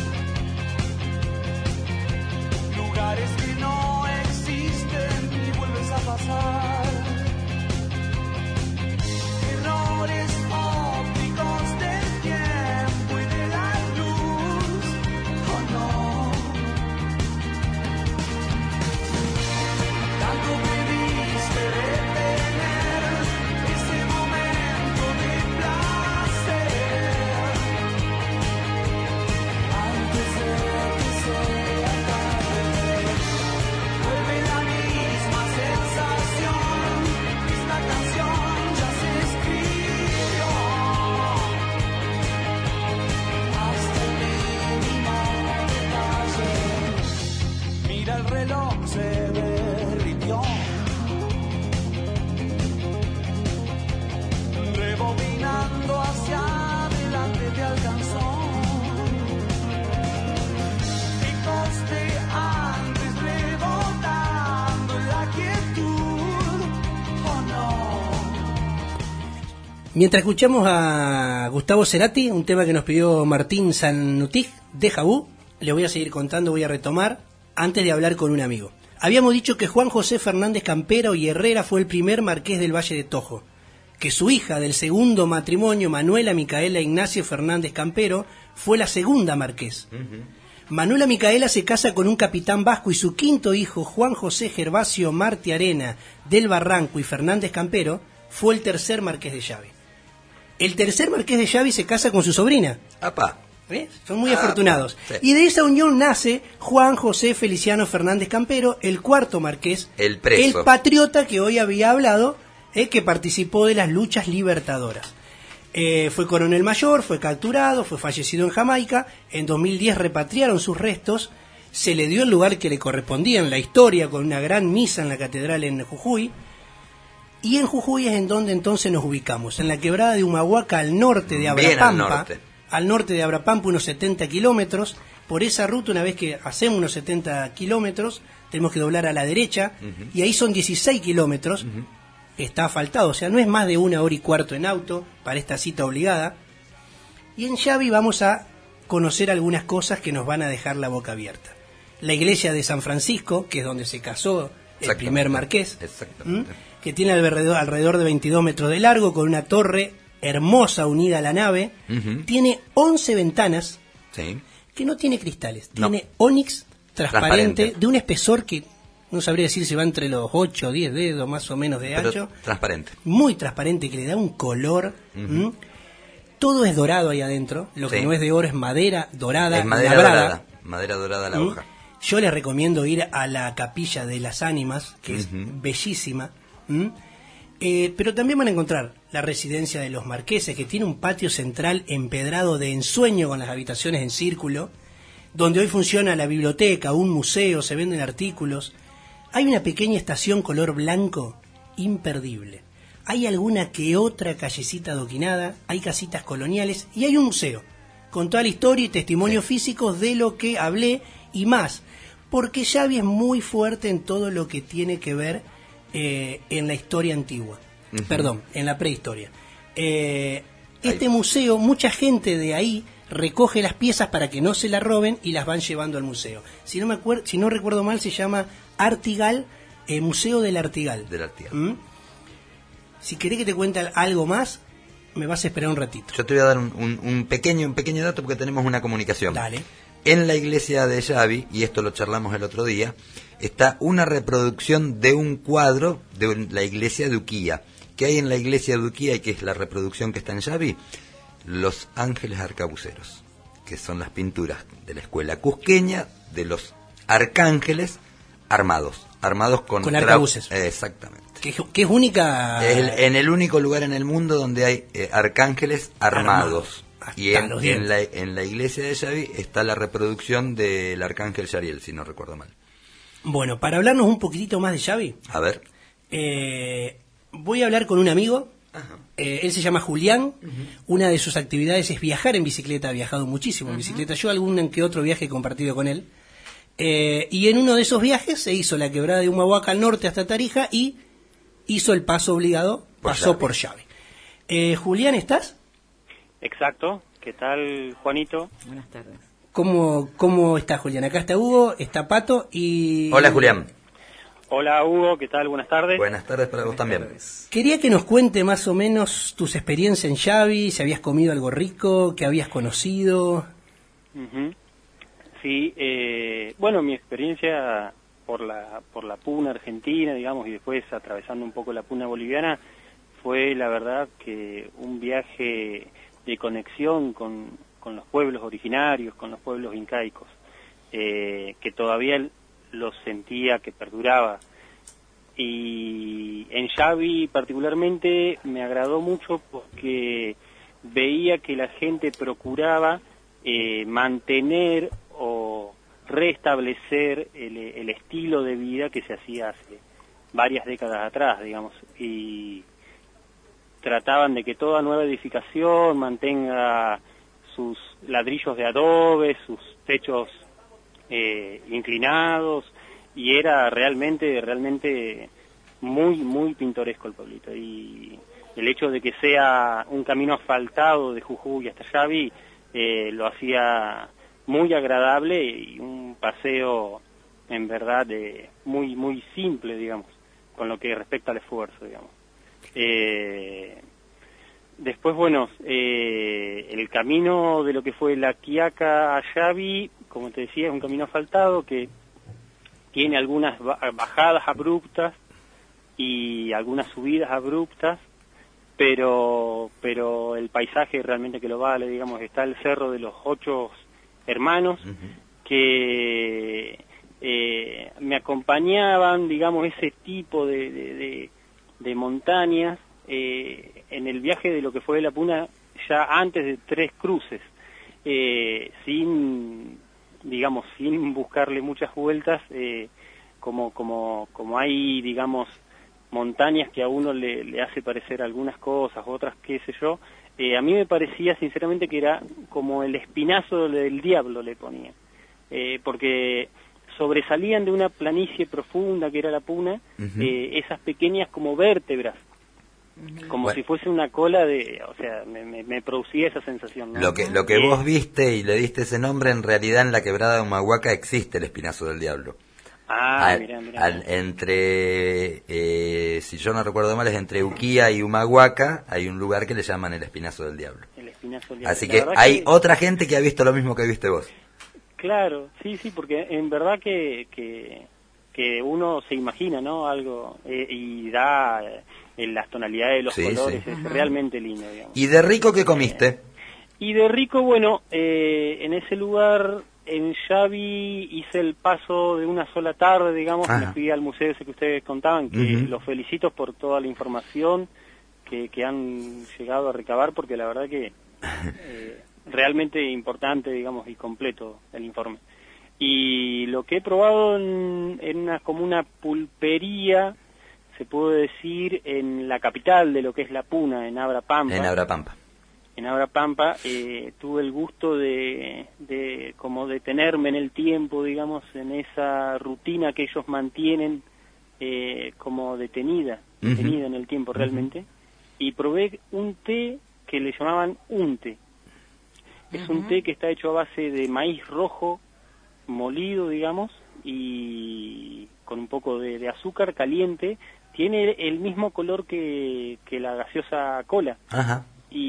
Lugares que no existen y vuelves a pasar. Errores ópticos del tiempo y de la luz. Oh no. Tanto pediste detener ese momento de placer antes de que sea tarde. Vuelve la misma sensación. Esta canción ya se escribió hasta el mínimo detalle. Mira el reloj, se derritió. Rebobinando hacia adelante te alcanzó. Picos de antes rebotando en la quietud. Oh no. Mientras escuchamos a Gustavo Cerati, un tema que nos pidió Martín Sanutig de Jabú, le voy a seguir contando, voy a retomar, antes de hablar con un amigo. Habíamos dicho que Juan José Fernández Campero y Herrera fue el primer marqués del Valle de Tojo, que su hija del segundo matrimonio, Manuela Micaela Ignacio Fernández Campero, fue la segunda marqués. Uh-huh. Manuela Micaela se casa con un capitán vasco y su quinto hijo, Juan José Gervasio Marti Arena del Barranco y Fernández Campero, fue el tercer marqués de Llave. El tercer marqués de Llave se casa con su sobrina. Apá. ¿Eh? Son muy Ah, afortunados. sí. Y de esa unión nace Juan José Feliciano Fernández Campero, el cuarto marqués, el preso, el patriota que hoy había hablado, eh, que participó de las luchas libertadoras. Eh, fue coronel mayor, fue capturado, fue fallecido en Jamaica. En dos mil diez repatriaron sus restos, se le dio el lugar que le correspondía en la historia, con una gran misa en la catedral en Jujuy. Y en Jujuy es en donde entonces nos ubicamos, en la quebrada de Humahuaca, al norte de Abrapampa. Bien al norte. Al norte de Abrapampa, unos setenta kilómetros. Por esa ruta, una vez que hacemos unos setenta kilómetros, tenemos que doblar a la derecha, uh-huh. y ahí son dieciséis kilómetros. Uh-huh. Está asfaltado, o sea, no es más de una hora y cuarto en auto para esta cita obligada. Y en Xavi vamos a conocer algunas cosas que nos van a dejar la boca abierta. La iglesia de San Francisco, que es donde se casó el primer marqués, ¿m? que tiene alrededor, alrededor de veintidós metros de largo, con una torre hermosa unida a la nave. Uh-huh. Tiene once ventanas, sí. que no tiene cristales, no. tiene ónix transparente, transparente, de un espesor que no sabría decir si va entre los ocho o diez dedos más o menos de Pero ancho. Transparente. Muy transparente, que le da un color. Uh-huh. ¿m? Todo es dorado ahí adentro. Lo sí. que no es de oro es madera dorada. Es madera labrada. dorada. Madera dorada a la ¿Mm? hoja. Yo les recomiendo ir a la Capilla de las Ánimas, que uh-huh. es bellísima. ¿Mm? Eh, pero también van a encontrar la residencia de los marqueses, que tiene un patio central empedrado de ensueño con las habitaciones en círculo, donde hoy funciona la biblioteca, un museo, se venden artículos. Hay una pequeña estación color blanco imperdible. Hay alguna que otra callecita adoquinada, hay casitas coloniales y hay un museo con toda la historia y testimonios físicos de lo que hablé y más, porque Xavi es muy fuerte en todo lo que tiene que ver eh, en la historia antigua, uh-huh. perdón, en la prehistoria. Eh, este museo, mucha gente de ahí recoge las piezas para que no se las roben y las van llevando al museo. Si no me acuerdo, si no recuerdo mal, se llama Artigal, eh, Museo del Artigal. Del Artigal. ¿Mm? Si querés que te cuente algo más, me vas a esperar un ratito. Yo te voy a dar un, un, un pequeño un pequeño dato porque tenemos una comunicación. Dale. En la iglesia de Xavi, y esto lo charlamos el otro día, está una reproducción de un cuadro de la iglesia de Uquía. ¿Qué hay en la iglesia de Uquía y que es la reproducción que está en Xavi? Los ángeles arcabuceros, que son las pinturas de la escuela cusqueña de los arcángeles armados, armados con, con arcabuces. Eh, exactamente. Que, que es única. Es el, en el único lugar en el mundo donde hay eh, arcángeles armados. Armado. Y en, en, la, en la iglesia de Xavi está la reproducción del arcángel Yariel, si no recuerdo mal. Bueno, para hablarnos un poquitito más de Xavi, a ver, eh, voy a hablar con un amigo. Eh, él se llama Julián. Uh-huh. Una de sus actividades es viajar en bicicleta. Ha viajado muchísimo uh-huh. en bicicleta. Yo algún que otro viaje he compartido con él. Eh, y en uno de esos viajes se hizo la quebrada de Humahuaca al norte hasta Tarija y hizo el paso obligado, por pasó Xavi. por Xavi. Eh, Julián, ¿estás? Exacto. ¿Qué tal, Juanito? Buenas tardes. ¿Cómo, cómo está Julián? Acá está Hugo, está Pato y... Hola, Julián. Hola, Hugo. ¿Qué tal? Buenas tardes. Buenas tardes para vos también. Quería que nos cuente más o menos tus experiencias en Xavi, si habías comido algo rico, qué habías conocido. Uh-huh. Sí, eh, bueno, mi experiencia por la por la puna argentina, digamos, y después atravesando un poco la puna boliviana, fue la verdad que un viaje de conexión con, con los pueblos originarios, con los pueblos incaicos, eh, que todavía los sentía que perduraba. Y en Xavi particularmente me agradó mucho porque veía que la gente procuraba eh, mantener o restablecer el, el estilo de vida que se hacía hace varias décadas atrás, digamos, y trataban de que toda nueva edificación mantenga sus ladrillos de adobe, sus techos eh, inclinados, y era realmente, realmente muy, muy pintoresco el pueblito. Y el hecho de que sea un camino asfaltado de Jujuy hasta Xavi eh, lo hacía muy agradable y un paseo en verdad de muy, muy simple, digamos, con lo que respecta al esfuerzo, digamos. Eh, después, bueno, eh, el camino de lo que fue la Quiaca a Xavi, como te decía, es un camino asfaltado que tiene algunas bajadas abruptas y algunas subidas abruptas, pero pero el paisaje realmente que lo vale, digamos. Está el Cerro de los Ocho Hermanos, uh-huh. que eh, me acompañaban, digamos, ese tipo de, de, de, de montañas. Eh, en el viaje de lo que fue la puna ya antes de Tres Cruces, eh, sin, digamos, sin buscarle muchas vueltas, eh, como, como, como hay, digamos, montañas que a uno le, le hace parecer algunas cosas, otras qué sé yo, eh, a mí me parecía sinceramente que era como el espinazo del diablo le ponía, eh, porque sobresalían de una planicie profunda que era la Puna, uh-huh. eh, esas pequeñas como vértebras, uh-huh. como bueno. si fuese una cola de, o sea, me, me, me producía esa sensación, ¿no? Lo que, lo que eh, vos viste y le diste ese nombre, en realidad en la quebrada de Humahuaca existe el espinazo del diablo. Ah, al, mirá, mirá. Al, entre, eh, si yo no recuerdo mal, es entre Uquía y Humahuaca, hay un lugar que le llaman el espinazo del diablo. El espinazo del diablo. Así que hay que... otra gente que ha visto lo mismo que viste vos. Claro, sí, sí, porque en verdad que, que, que uno se imagina, ¿no? Algo, eh, y da eh, en las tonalidades de los sí, colores, sí. es uh-huh. realmente lindo, digamos. ¿Y de rico qué comiste? Eh, y de rico, bueno, eh, en ese lugar... En Xavi hice el paso de una sola tarde, digamos, Ajá. me fui al museo ese que ustedes contaban, que uh-huh. los felicito por toda la información que, que han llegado a recabar, porque la verdad que eh, realmente importante, digamos, y completo el informe. Y lo que he probado en, en una como una pulpería, se puede decir, en la capital de lo que es la Puna, en Abra Pampa. En Abra Pampa. En Abra Pampa eh, tuve el gusto de, de como detenerme en el tiempo, digamos, en esa rutina que ellos mantienen eh, como detenida, uh-huh. detenida en el tiempo realmente, uh-huh. y probé un té que le llamaban unte. Es uh-huh. un té que está hecho a base de maíz rojo molido, digamos, y con un poco de, de azúcar caliente. Tiene el mismo color que, que la gaseosa cola. Ajá.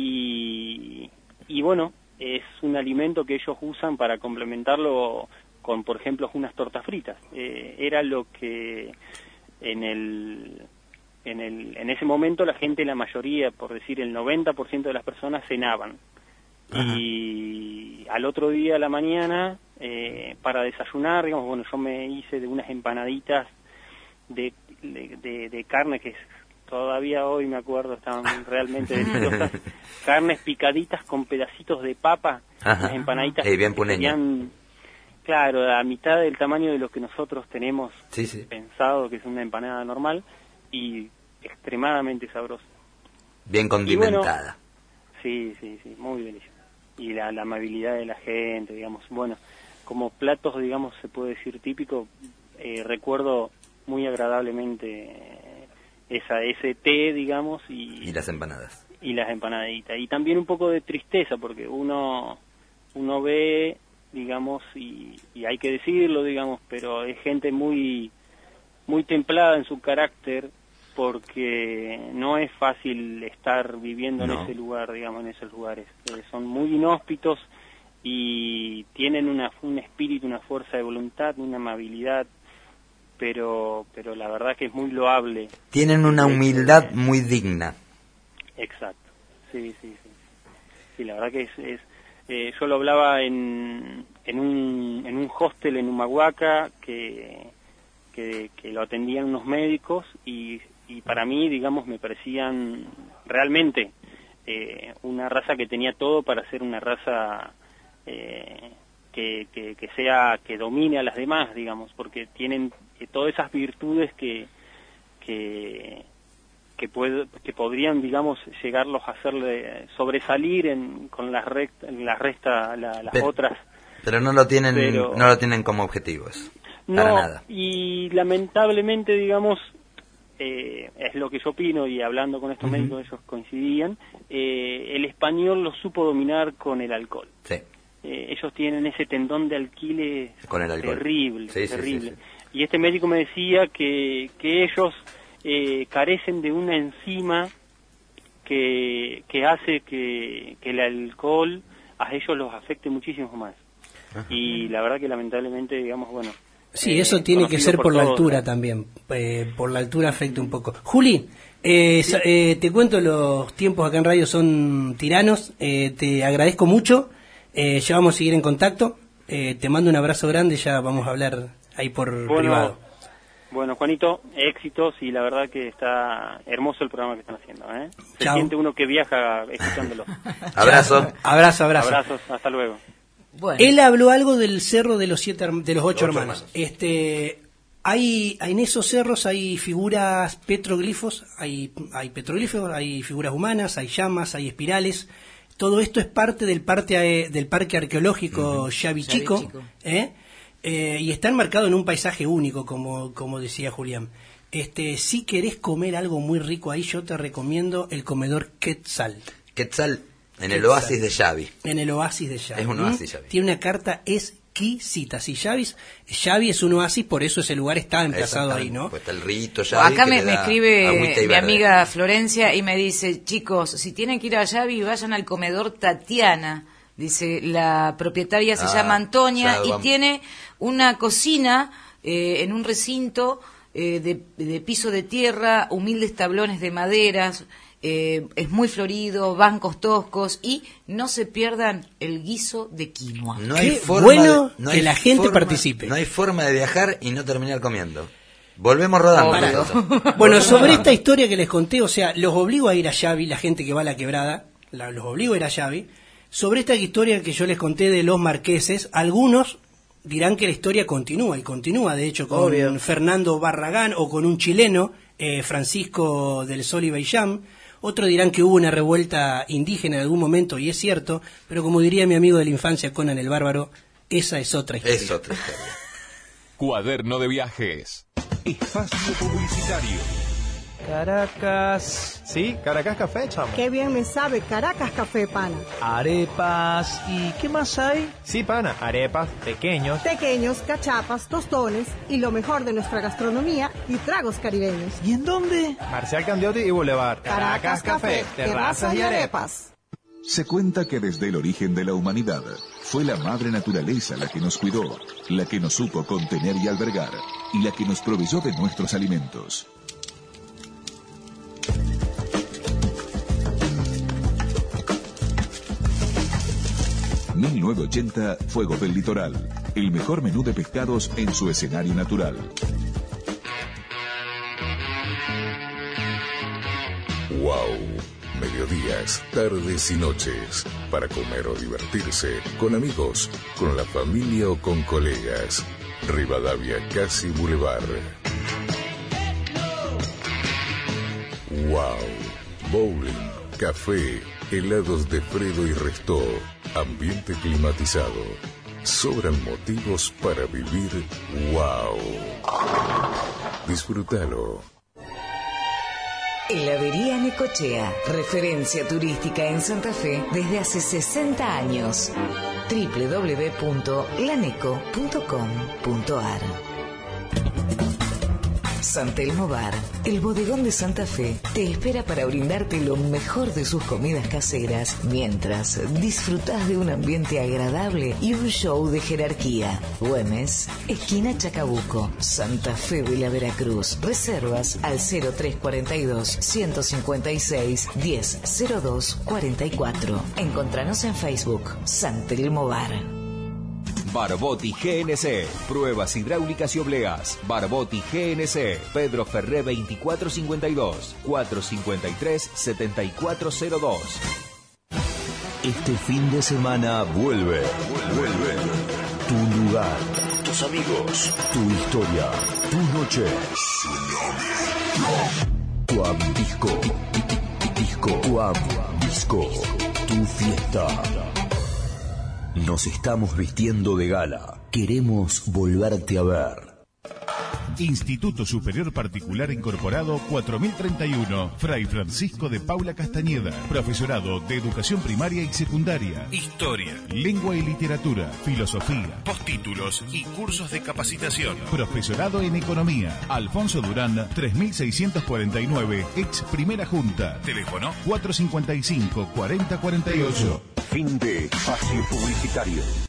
Y, y bueno, es un alimento que ellos usan para complementarlo con, por ejemplo, unas tortas fritas. Eh, era lo que en el, en el en ese momento la gente, la mayoría, por decir el noventa por ciento de las personas cenaban. Ajá. Y al otro día a la mañana, eh, para desayunar, digamos, bueno, yo me hice de unas empanaditas de, de, de, de carne que es... Todavía hoy me acuerdo, estaban realmente deliciosas. Carnes picaditas con pedacitos de papa, Ajá. las empanaditas eh, bien que tenían, claro, a mitad del tamaño de lo que nosotros tenemos sí, sí. pensado que es una empanada normal, y extremadamente sabrosa. Bien condimentada. Bueno, sí, sí, sí, muy deliciosa. Y la, la amabilidad de la gente, digamos, bueno, como platos, digamos, se puede decir típico, eh, recuerdo muy agradablemente... esa ese té, digamos, y, y las empanadas y las empanaditas, y también un poco de tristeza, porque uno uno ve, digamos, y, y hay que decirlo, digamos, pero es gente muy muy templada en su carácter, porque no es fácil estar viviendo no. en ese lugar, digamos, en esos lugares, eh, son muy inhóspitos y tienen una un espíritu, una fuerza de voluntad, una amabilidad, pero pero la verdad que es muy loable. Tienen una humildad eh, muy digna. Exacto, sí, sí, sí. Sí, la verdad que es... es eh, yo lo hablaba en, en, un, en un hostel en Humahuaca que, que, que lo atendían unos médicos y, y para mí, digamos, me parecían realmente eh, una raza que tenía todo para ser una raza... Eh, Que, que, que sea, que domine a las demás, digamos, porque tienen eh, todas esas virtudes que que que, puede, que podrían, digamos, llegarlos a hacerle sobresalir en, con las resta, la resta la, las pero, otras. Pero no lo tienen, pero, no lo tienen como objetivos, no, para nada. Y lamentablemente, digamos, eh, es lo que yo opino, y hablando con estos uh-huh. médicos ellos coincidían, eh, el español lo supo dominar con el alcohol. Sí. Eh, ellos tienen ese tendón de Aquiles con el alcohol. terrible, sí, terrible. Sí, sí, sí. Y este médico me decía que, que ellos eh, carecen de una enzima que, que hace que, que el alcohol a ellos los afecte muchísimo más. Ajá. Y la verdad que lamentablemente, digamos, bueno... Sí, eso eh, tiene que ser por, por la todos, altura ¿no? también, eh, por la altura afecta un poco. Juli, eh, sí. eh, te cuento, los tiempos acá en radio son tiranos, eh, te agradezco mucho. Eh, ya vamos a seguir en contacto, eh, te mando un abrazo grande, ya vamos a hablar ahí por bueno, privado. Bueno, Juanito, éxitos y la verdad que está hermoso el programa que están haciendo, ¿eh? Se Chau. siente uno que viaja escuchándolo. Abrazo. Abrazo, abrazo. Abrazos, hasta luego. Bueno. Él habló algo del cerro de los siete herm- de los ocho, Ocho hermanos. hermanos. Este, hay en esos cerros hay figuras petroglifos, hay hay petroglifos, hay figuras humanas, hay llamas, hay espirales. Todo esto es parte del parte del parque arqueológico Xavi Chico, Chico. ¿eh? Eh, y está enmarcado en un paisaje único, como como decía Julián. Este, si querés comer algo muy rico ahí, yo te recomiendo el comedor Quetzal. Quetzal, en el Quetzal. oasis de Xavi. En el oasis de Xavi. Es un oasis, Xavi. Tiene una carta exquisita. Si Xavi, Xavi es un oasis, por eso ese lugar está emplazado ahí, ¿no? Pues está el rito Xavi. Acá que me, le me da escribe agüita y mi verde. amiga Florencia y me dice, chicos, si tienen que ir a Xavi, vayan al comedor Tatiana. Dice, la propietaria se Ah, llama Antonia ya y vamos. tiene una cocina eh, en un recinto eh, de, de piso de tierra, humildes tablones de maderas, eh, es muy florido, bancos toscos y no se pierdan el guiso de quinoa. No hay Qué forma bueno de- no que hay la gente forma- participe. No hay forma de viajar y no terminar comiendo. Volvemos rodando. Pará. nosotros. Bueno, Volvemos sobre rodando. esta historia que les conté, o sea, los obligo a ir a Xavi, la gente que va a la quebrada, la- los obligo a ir a Xavi. Sobre esta historia que yo les conté de los marqueses, algunos dirán que la historia continúa, y continúa, de hecho, con Obvio. Fernando Barragán o con un chileno, eh, Francisco del Sol y Beijam. Otros dirán que hubo una revuelta indígena en algún momento, y es cierto, pero como diría mi amigo de la infancia, Conan el Bárbaro, esa es otra historia. Es otra historia. Cuaderno de viajes. Espacio publicitario. Caracas. Sí, Caracas Café, chamo. Qué bien me sabe Caracas Café, pana. Arepas. ¿Y qué más hay? Sí, pana, arepas, pequeños. Pequeños, cachapas, tostones y lo mejor de nuestra gastronomía y tragos caribeños. ¿Y en dónde? Marcial Candiotti y Boulevard. Caracas Café, terrazas y arepas. Se cuenta que desde el origen de la humanidad fue la madre naturaleza la que nos cuidó, la que nos supo contener y albergar, y la que nos proveyó de nuestros alimentos. mil novecientos ochenta, Fuego del Litoral. El mejor menú de pescados en su escenario natural. Wow. Mediodías, tardes y noches. Para comer o divertirse, con amigos, con la familia o con colegas. Rivadavia Casi Boulevard. Wow. Bowling, café, helados de Fredo y Restó. Ambiente climatizado. Sobran motivos para vivir wow. Disfrútalo. Heladería Necochea, referencia turística en Santa Fe desde hace sesenta años. doble u doble u doble u punto laneco punto com punto ar. San Telmo Bar, el bodegón de Santa Fe, te espera para brindarte lo mejor de sus comidas caseras mientras disfrutás de un ambiente agradable y un show de jerarquía. Güemes, esquina Chacabuco, Santa Fe de la Veracruz. Reservas al cero tres cuarenta y dos, ciento cincuenta y seis, diez, cero dos cuarenta y cuatro. Encontranos en Facebook, San Telmo Bar. Barbotti G N C, pruebas hidráulicas y obleas. Barbotti G N C, Pedro Ferré veinticuatro cincuenta y dos, cuatrocientos cincuenta y tres, setenta y cuatro cero dos. Este fin de semana vuelve. Vuelve. Tu lugar. Tus amigos. Tu historia. Tu noche. Tuam Disco. Disco. Tuam Disco. Tu fiesta. Nos estamos vistiendo de gala. Queremos volverte a ver. Instituto Superior Particular Incorporado cuatro mil treinta y uno, Fray Francisco de Paula Castañeda. Profesorado de Educación Primaria y Secundaria, Historia, Lengua y Literatura, Filosofía, postítulos y cursos de capacitación. Profesorado en Economía. Alfonso Durán, tres mil seiscientos cuarenta y nueve, ex Primera Junta. Teléfono cuatrocientos cincuenta y cinco, cuarenta cuarenta y ocho. Fin de espacio publicitario.